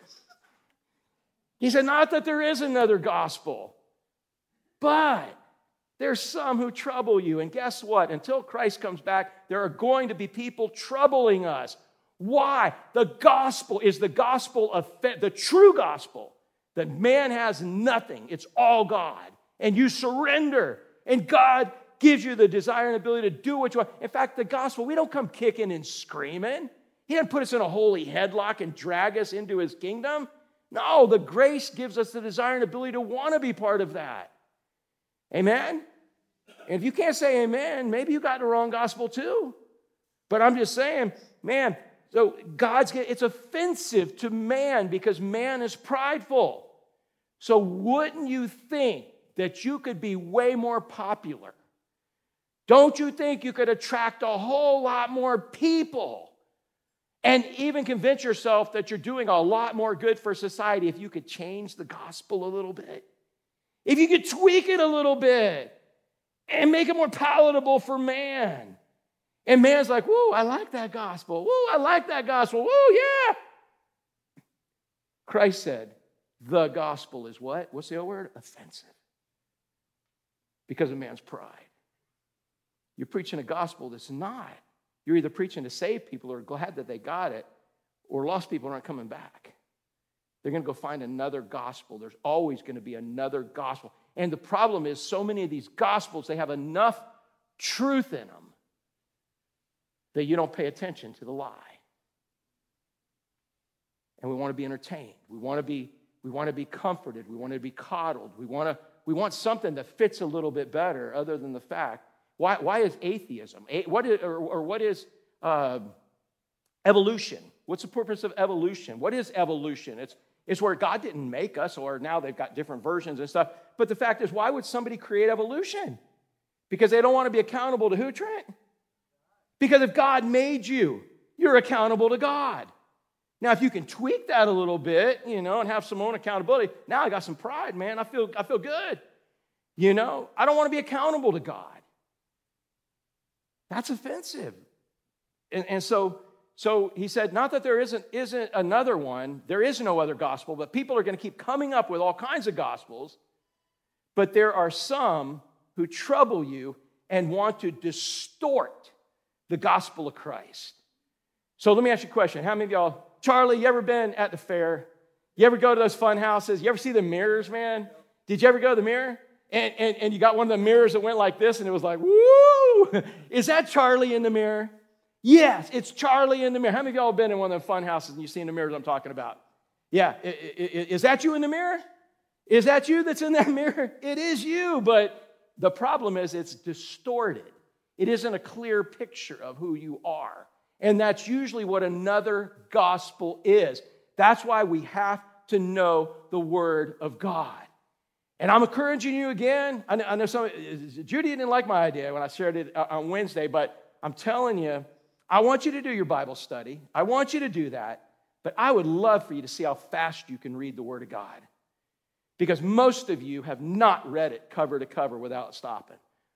He said, not that there is another gospel, but there's some who trouble you. And guess what? Until Christ comes back, there are going to be people troubling us. Why? The gospel is the gospel of the true gospel, that man has nothing. It's all God. And you surrender. And God gives you the desire and ability to do what you want. In fact, the gospel, we don't come kicking and screaming. He didn't put us in a holy headlock and drag us into his kingdom. No, the grace gives us the desire and ability to want to be part of that. Amen? And if you can't say amen, maybe you got the wrong gospel too. But I'm just saying, man, so it's offensive to man because man is prideful. So wouldn't you think that you could be way more popular? Don't you think you could attract a whole lot more people? And even convince yourself that you're doing a lot more good for society if you could change the gospel a little bit. If you could tweak it a little bit and make it more palatable for man. And man's like, woo, I like that gospel. Woo, I like that gospel. Woo, yeah. Christ said, the gospel is what? What's the other word? Offensive. Because of man's pride. You're preaching a gospel that's not. You're either preaching to save people who are glad that they got it, or lost people aren't coming back. They're going to go find another gospel. There's always going to be another gospel. And the problem is so many of these gospels, they have enough truth in them that you don't pay attention to the lie. And we want to be entertained. We want to be comforted. We want to be coddled. We want something that fits a little bit better other than the fact. Why is atheism? What is evolution? What's the purpose of evolution? What is evolution? It's where God didn't make us, or now they've got different versions and stuff. But the fact is, why would somebody create evolution? Because they don't want to be accountable to who, Trent? Because if God made you, you're accountable to God. Now, if you can tweak that a little bit, and have some own accountability, now I got some pride, man. I feel good. I don't want to be accountable to God. That's offensive. And so he said, not that there isn't another one, there is no other gospel, but people are going to keep coming up with all kinds of gospels, but there are some who trouble you and want to distort the gospel of Christ. So let me ask you a question. How many of y'all, Charlie, you ever been at the fair? You ever go to those fun houses? You ever see the mirrors, man? Did you ever go to the mirror? And you got one of the mirrors that went like this, and it was like, woo! Is that Charlie in the mirror? Yes, it's Charlie in the mirror. How many of y'all have been in one of the fun houses and you've seen the mirrors I'm talking about? Yeah, is that you in the mirror? Is that you that's in that mirror? It is you, but the problem is it's distorted. It isn't a clear picture of who you are. And that's usually what another gospel is. That's why we have to know the Word of God. And I'm encouraging you again. I know Judy didn't like my idea when I shared it on Wednesday, but I'm telling you, I want you to do your Bible study. I want you to do that. But I would love for you to see how fast you can read the Word of God. Because most of you have not read it cover to cover without stopping.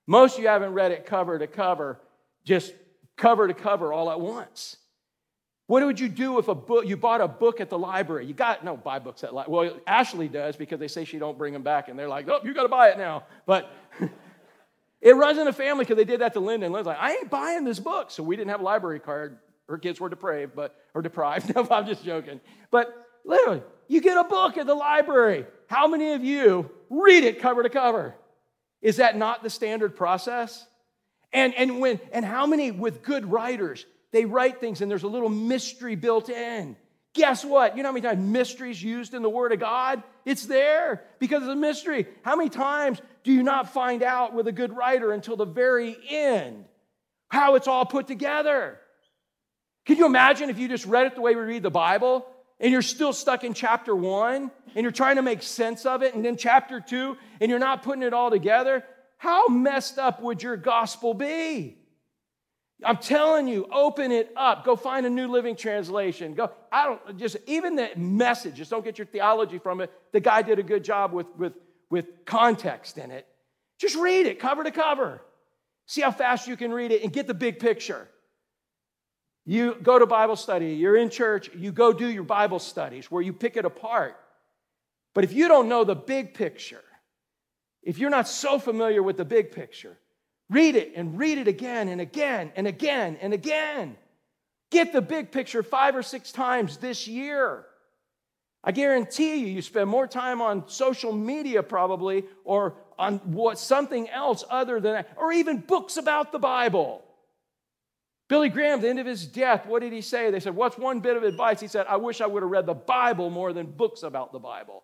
Most of you haven't read it cover to cover, just cover to cover all at once. What would you do if you bought a book at the library? Buy books at library. Well, Ashley does because they say she don't bring them back, and they're like, oh, you got to buy it now. But it runs in the family because they did that to Linda, and Linda's like, I ain't buying this book. So we didn't have a library card. Her kids were deprived. No, I'm just joking. But literally, you get a book at the library. How many of you read it cover to cover? Is that not the standard process? And how many with good writers, they write things and there's a little mystery built in. Guess what? You know how many times mystery's used in the Word of God? It's there because it's a mystery. How many times do you not find out with a good writer until the very end how it's all put together? Can you imagine if you just read it the way we read the Bible and you're still stuck in chapter 1 and you're trying to make sense of it, and then chapter 2 and you're not putting it all together? How messed up would your gospel be? I'm telling you, open it up. Go find a New Living Translation. Even the message, just don't get your theology from it. The guy did a good job with context in it. Just read it cover to cover. See how fast you can read it and get the big picture. You go to Bible study, you're in church, you go do your Bible studies where you pick it apart. But if you don't know the big picture, if you're not so familiar with the big picture, read it and read it again and again and again and again. Get the big picture 5 or 6 times this year. I guarantee you spend more time on social media probably, or on something else other than that, or even books about the Bible. Billy Graham, at the end of his death, what did he say? They said, what's one bit of advice? He said, I wish I would have read the Bible more than books about the Bible.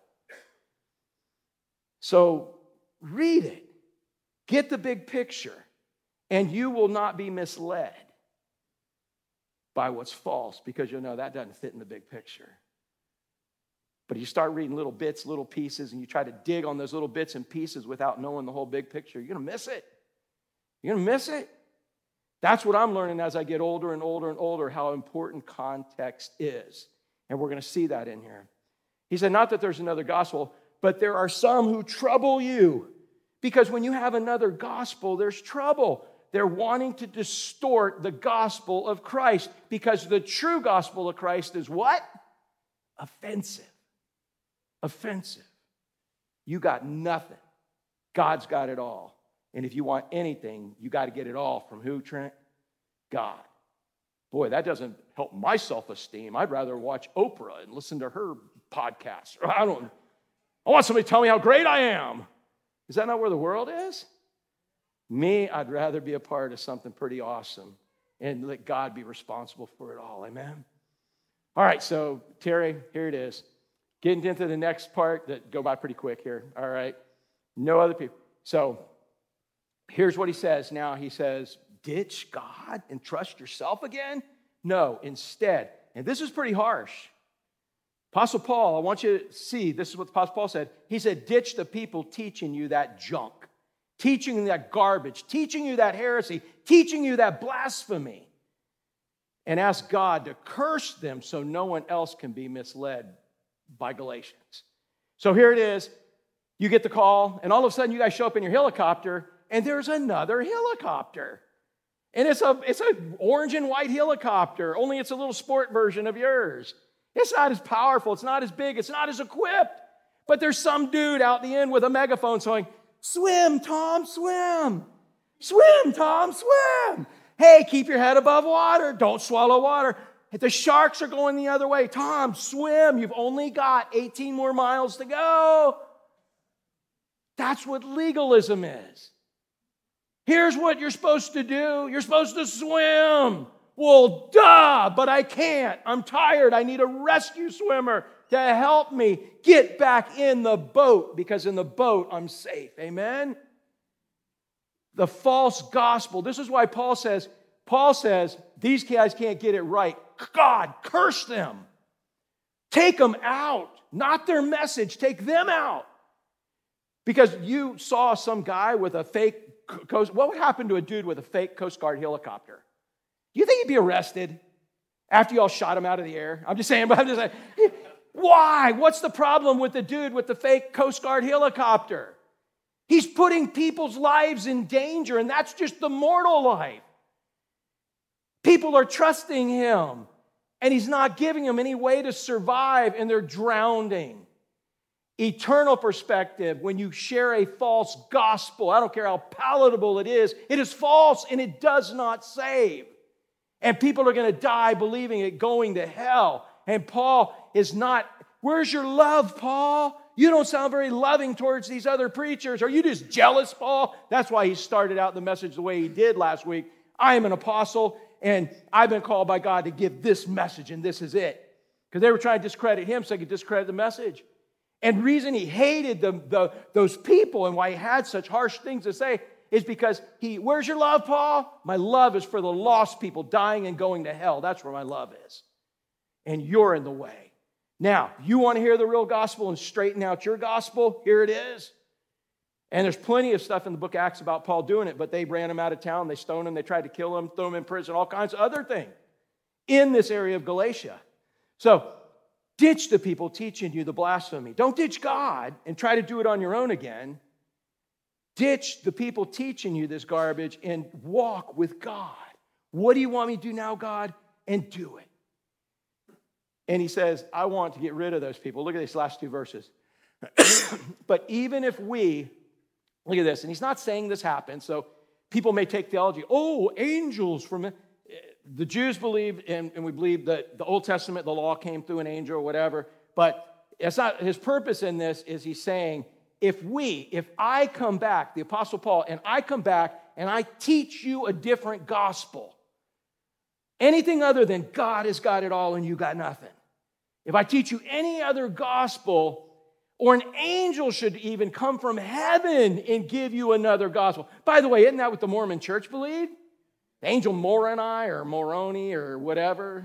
So read it. Get the big picture, and you will not be misled by what's false, because you'll know that doesn't fit in the big picture. But you start reading little bits, little pieces, and you try to dig on those little bits and pieces without knowing the whole big picture, you're going to miss it. You're going to miss it. That's what I'm learning as I get older and older and older, how important context is. And we're going to see that in here. He said, not that there's another gospel, but there are some who trouble you. Because when you have another gospel, there's trouble. They're wanting to distort the gospel of Christ, because the true gospel of Christ is what? Offensive. Offensive. You got nothing. God's got it all. And if you want anything, you got to get it all from who, Trent? God. Boy, that doesn't help my self-esteem. I'd rather watch Oprah and listen to her podcast. I want somebody to tell me how great I am. Is that not where the world is? Me, I'd rather be a part of something pretty awesome and let God be responsible for it all. Amen? All right, so Terry, here it is. Getting into the next part that go by pretty quick here. All right. No other people. So here's what he says now. He says, ditch God and trust yourself again? No, instead. And this is pretty harsh. Apostle Paul, I want you to see, this is what Apostle Paul said. He said, ditch the people teaching you that junk, teaching you that garbage, teaching you that heresy, teaching you that blasphemy, and ask God to curse them so no one else can be misled by Galatians. So here it is. You get the call, and all of a sudden you guys show up in your helicopter, and there's another helicopter. And it's an orange and white helicopter, only it's a little sport version of yours. It's not as powerful, it's not as big, it's not as equipped. But there's some dude out the end with a megaphone saying, swim, Tom, swim. Swim, Tom, swim. Hey, keep your head above water. Don't swallow water. The sharks are going the other way. Tom, swim. You've only got 18 more miles to go. That's what legalism is. Here's what you're supposed to do. You're supposed to swim. Well, duh, but I can't. I'm tired. I need a rescue swimmer to help me get back in the boat, because in the boat I'm safe. Amen? The false gospel. This is why Paul says, these guys can't get it right. God, curse them. Take them out. Not their message. Take them out. Because you saw some guy with a fake Coast. What would happen to a dude with a fake Coast Guard helicopter? Do you think he'd be arrested after you all shot him out of the air? I'm just saying, why? What's the problem with the dude with the fake Coast Guard helicopter? He's putting people's lives in danger, and that's just the mortal life. People are trusting him, and he's not giving them any way to survive, and they're drowning. Eternal perspective, when you share a false gospel, I don't care how palatable it is false, and it does not save. And people are going to die believing it, going to hell. And Paul is not, where's your love, Paul? You don't sound very loving towards these other preachers. Are you just jealous, Paul? That's why he started out the message the way he did last week. I am an apostle, and I've been called by God to give this message, and this is it. Because they were trying to discredit him so they could discredit the message. And the reason he hated those people and why he had such harsh things to say is because where's your love, Paul? My love is for the lost people dying and going to hell. That's where my love is. And you're in the way. Now, you want to hear the real gospel and straighten out your gospel? Here it is. And there's plenty of stuff in the book of Acts about Paul doing it, but they ran him out of town, they stoned him, they tried to kill him, throw him in prison, all kinds of other things in this area of Galatia. So, ditch the people teaching you the blasphemy. Don't ditch God and try to do it on your own again. Ditch the people teaching you this garbage and walk with God. What do you want me to do now, God? And do it. And he says, I want to get rid of those people. Look at these last two verses. But even if we, look at this, and he's not saying this happened, so people may take theology, angels from it. The Jews believed, and we believe that the Old Testament, the law came through an angel or whatever, but it's not his purpose in this is he's saying, if I come back, the Apostle Paul, and I come back and I teach you a different gospel, anything other than God has got it all and you got nothing. If I teach you any other gospel, or an angel should even come from heaven and give you another gospel. By the way, isn't that what the Mormon church believed? The angel Moroni or Moroni or whatever.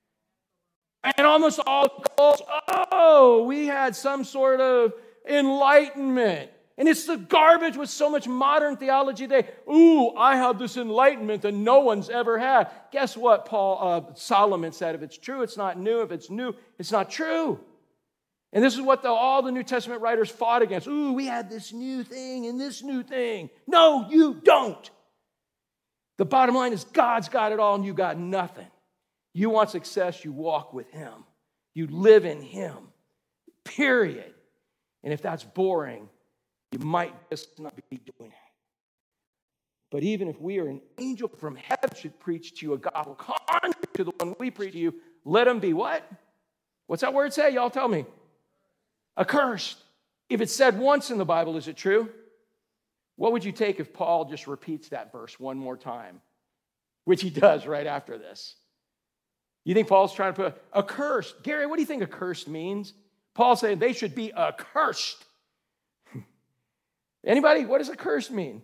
And almost all cults, we had some sort of enlightenment. And it's the garbage with so much modern theology today. I have this enlightenment that no one's ever had. Guess what Solomon said? If it's true, it's not new. If it's new, it's not true. And this is what all the New Testament writers fought against. We had this new thing and this new thing. No, you don't. The bottom line is God's got it all and you got nothing. You want success, you walk with him. You live in him. Period. And if that's boring, you might just not be doing it. But even if we are an angel from heaven should preach to you a gospel contrary to the one we preach to you, let him be what? What's that word say? Y'all tell me. Accursed. If it's said once in the Bible, is it true? What would you take if Paul just repeats that verse one more time? Which he does right after this. You think Paul's trying to put accursed? Gary, what do you think accursed means? Paul's saying they should be accursed. Anybody? What does accursed mean?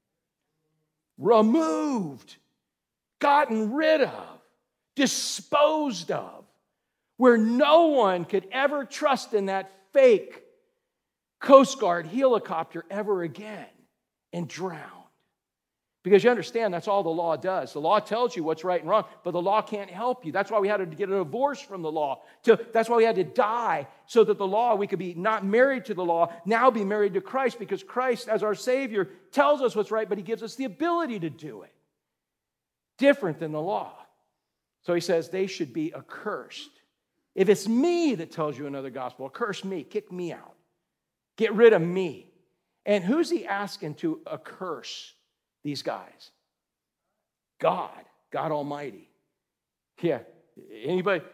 Removed, gotten rid of, disposed of, where no one could ever trust in that fake Coast Guard helicopter ever again and drowned. Because you understand, that's all the law does. The law tells you what's right and wrong, but the law can't help you. That's why we had to get a divorce from the law. That's why we had to die, so that the law, we could be not married to the law, now be married to Christ, because Christ, as our Savior, tells us what's right, but he gives us the ability to do it. Different than the law. So he says they should be accursed. If it's me that tells you another gospel, curse me, kick me out. Get rid of me. And who's he asking to accurse these guys? God Almighty. Yeah. Anybody?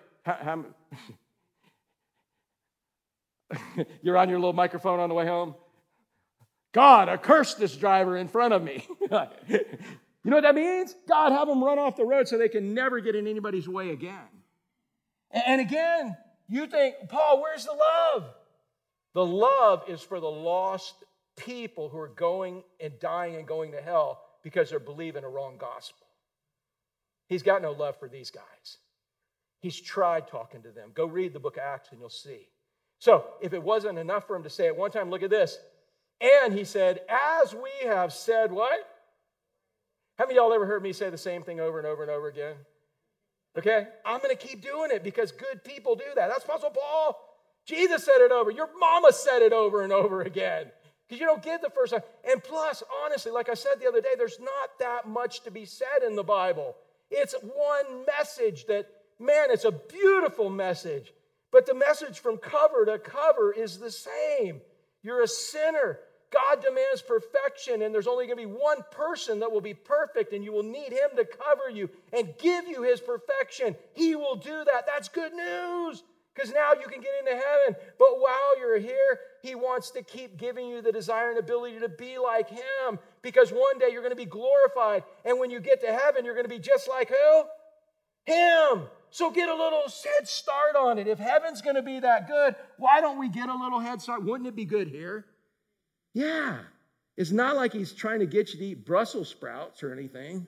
You're on your little microphone on the way home. God, accurse this driver in front of me. You know what that means? God, have them run off the road so they can never get in anybody's way again. And again, you think, Paul, where's the love? The love is for the lost people who are going and dying and going to hell because they're believing a wrong gospel. He's got no love for these guys. He's tried talking to them. Go read the book of Acts and you'll see. So if it wasn't enough for him to say it one time, look at this. And he said, as we have said what? How many of y'all ever heard me say the same thing over and over and over again? Okay? I'm going to keep doing it because good people do that. That's Apostle Paul. Jesus said it over. Your mama said it over and over again. because you don't get the first time. And plus, honestly, like I said the other day, there's not that much to be said in the Bible. It's one message that, man, it's a beautiful message. But the message from cover to cover is the same. You're a sinner. God demands perfection, and there's only going to be one person that will be perfect, and you will need him to cover you and give you his perfection. He will do that. That's good news, because now you can get into heaven. But while you're here, he wants to keep giving you the desire and ability to be like him, because one day you're going to be glorified, and when you get to heaven, you're going to be just like who? Him. So get a little head start on it. If heaven's going to be that good, why don't we get a little head start? Wouldn't it be good here? Yeah. It's not like he's trying to get you to eat Brussels sprouts or anything.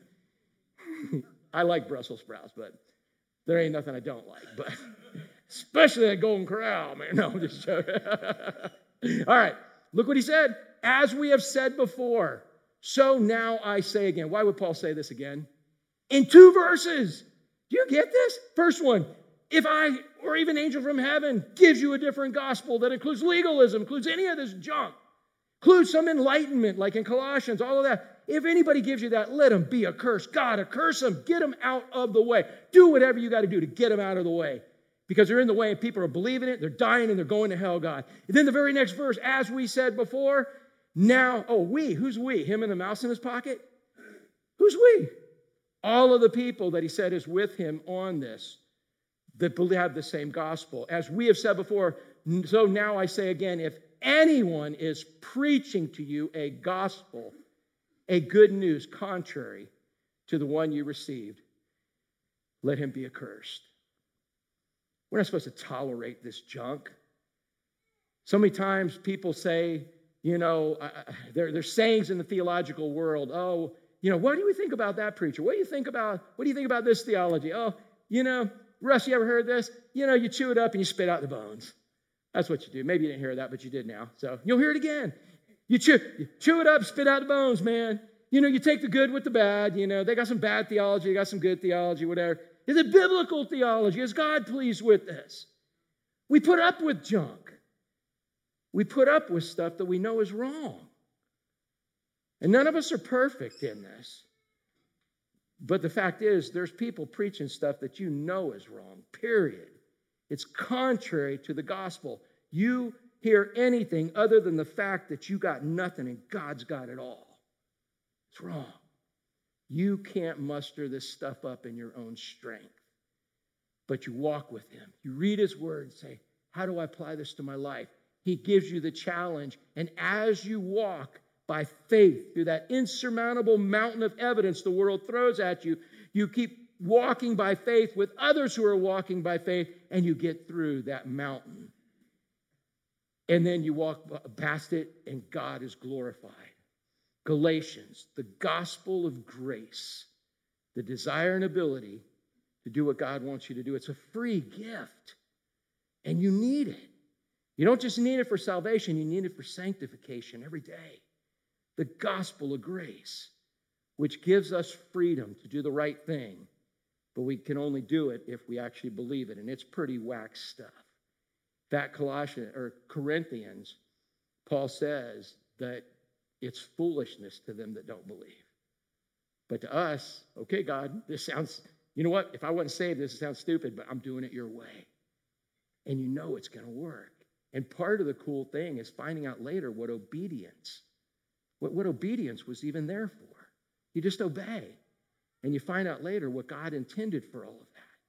I like Brussels sprouts, but there ain't nothing I don't like. But especially that Golden Corral, man. No, I'm just joking. All right. Look what he said. As we have said before, so now I say again. Why would Paul say this again? In 2 verses. Do you get this? First one, if I or even angel from heaven gives you a different gospel that includes legalism, includes any of this junk, includes some enlightenment like in Colossians, all of that. If anybody gives you that, let him be accursed. God, accurse him. Get him out of the way. Do whatever you got to do to get him out of the way. Because they're in the way and people are believing it. They're dying and they're going to hell, God. And then the very next verse, as we said before, now, we. Who's we? Him and the mouse in his pocket? Who's we? All of the people that he said is with him on this, that have the same gospel. As we have said before, so now I say again, if anyone is preaching to you a gospel, a good news contrary to the one you received, let him be accursed. We're not supposed to tolerate this junk. So many times people say, there's sayings in the theological world, what do you think about that preacher? What do you think about this theology? Russ, you ever heard this? You chew it up and you spit out the bones. That's what you do. Maybe you didn't hear that, but you did now. So you'll hear it again. You chew it up, spit out the bones, man. You take the good with the bad. They got some bad theology, they got some good theology, whatever. Is it biblical theology? Is God pleased with this? We put up with junk. We put up with stuff that we know is wrong. And none of us are perfect in this. But the fact is, there's people preaching stuff that you know is wrong, period. It's contrary to the gospel. You hear anything other than the fact that you got nothing and God's got it all. It's wrong. You can't muster this stuff up in your own strength. But you walk with him. You read his word and say, how do I apply this to my life? He gives you the challenge. And as you walk by faith through that insurmountable mountain of evidence the world throws at you, you keep walking by faith with others who are walking by faith, and you get through that mountain. And then you walk past it, and God is glorified. Galatians, the gospel of grace, the desire and ability to do what God wants you to do. It's a free gift, and you need it. You don't just need it for salvation, you need it for sanctification every day. The gospel of grace, which gives us freedom to do the right thing, but we can only do it if we actually believe it, and it's pretty whack stuff. That Corinthians, Paul says that it's foolishness to them that don't believe. But to us, okay, God, this sounds, you know what? If I wasn't saved, this sounds stupid, but I'm doing it your way. And you know it's going to work. And part of the cool thing is finding out later what obedience was even there for. You just obey. And you find out later what God intended for all of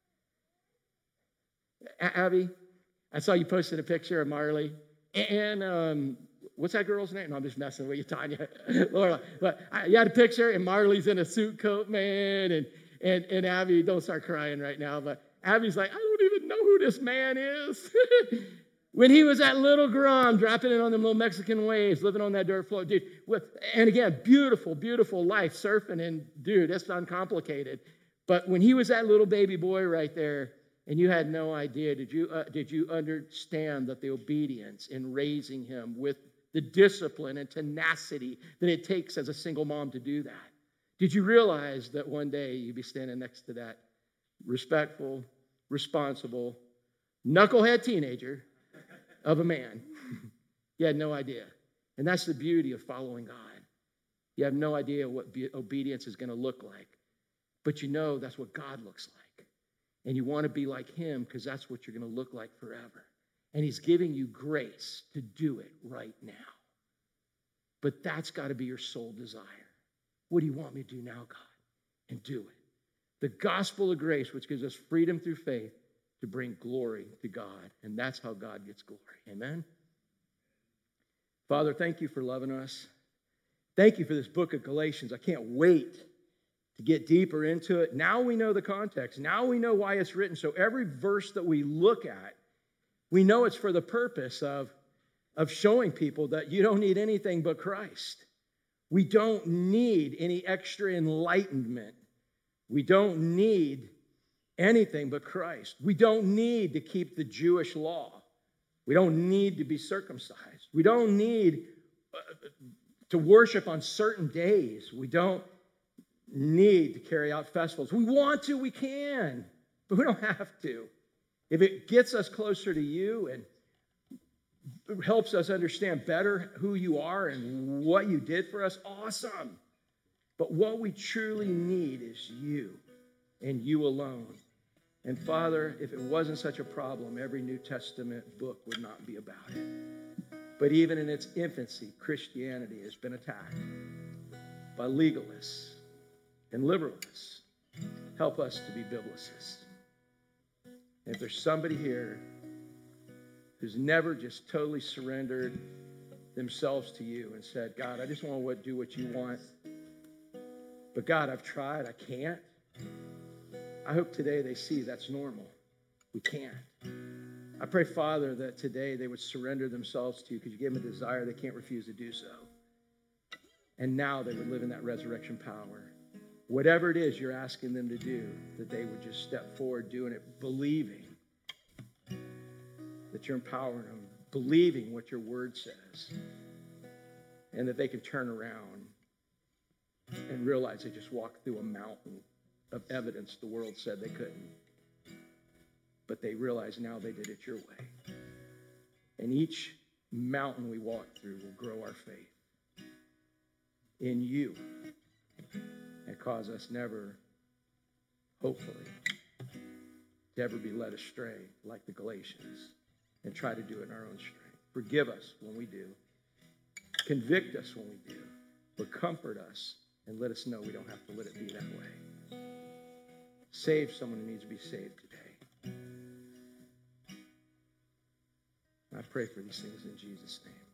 that. Abby, I saw you posted a picture of Marley. And what's that girl's name? No, I'm just messing with you, Tanya. Laura. But you had a picture, and Marley's in a suit coat, man. And Abby, don't start crying right now. But Abby's like, I don't even know who this man is. When he was at Little Grom, dropping in on them little Mexican waves, living on that dirt floor, dude. And again, beautiful, beautiful life, surfing, and dude, that's uncomplicated. But when he was that little baby boy right there, and you had no idea, did you understand that the obedience in raising him with the discipline and tenacity that it takes as a single mom to do that? Did you realize that one day you'd be standing next to that respectful, responsible, knucklehead teenager of a man? You had no idea. And that's the beauty of following God. You have no idea what obedience is going to look like, but you know that's what God looks like. And you want to be like him because that's what you're going to look like forever. And he's giving you grace to do it right now. But that's got to be your sole desire. What do you want me to do now, God? And do it. The gospel of grace, which gives us freedom through faith to bring glory to God. And that's how God gets glory. Amen? Father, thank you for loving us. Thank you for this book of Galatians. I can't wait to get deeper into it. Now we know the context. Now we know why it's written. So every verse that we look at, we know it's for the purpose of showing people that you don't need anything but Christ. We don't need any extra enlightenment. We don't need anything but Christ. We don't need to keep the Jewish law. We don't need to be circumcised. We don't need to worship on certain days. We don't need to carry out festivals. We want to, we can, but we don't have to. If it gets us closer to you and it helps us understand better who you are and what you did for us, awesome. But what we truly need is you and you alone. And Father, if it wasn't such a problem, every New Testament book would not be about it. But even in its infancy, Christianity has been attacked by legalists and liberalists. Help us to be biblicists. And if there's somebody here who's never just totally surrendered themselves to you and said, God, I just want to do what you want. But God, I've tried, I can't. I hope today they see that's normal. We can't. I pray, Father, that today they would surrender themselves to you because you gave them a desire they can't refuse to do so. And now they would live in that resurrection power. Whatever it is you're asking them to do, that they would just step forward doing it, believing that you're empowering them, believing what your word says, and that they can turn around and realize they just walked through a mountain of evidence the world said they couldn't. But they realize now they did it your way. And each mountain we walk through will grow our faith in you and cause us never, hopefully, to ever be led astray like the Galatians and try to do it in our own strength. Forgive us when we do. Convict us when we do. But comfort us and let us know we don't have to let it be that way. Save someone who needs to be saved today. I pray for these things in Jesus' name.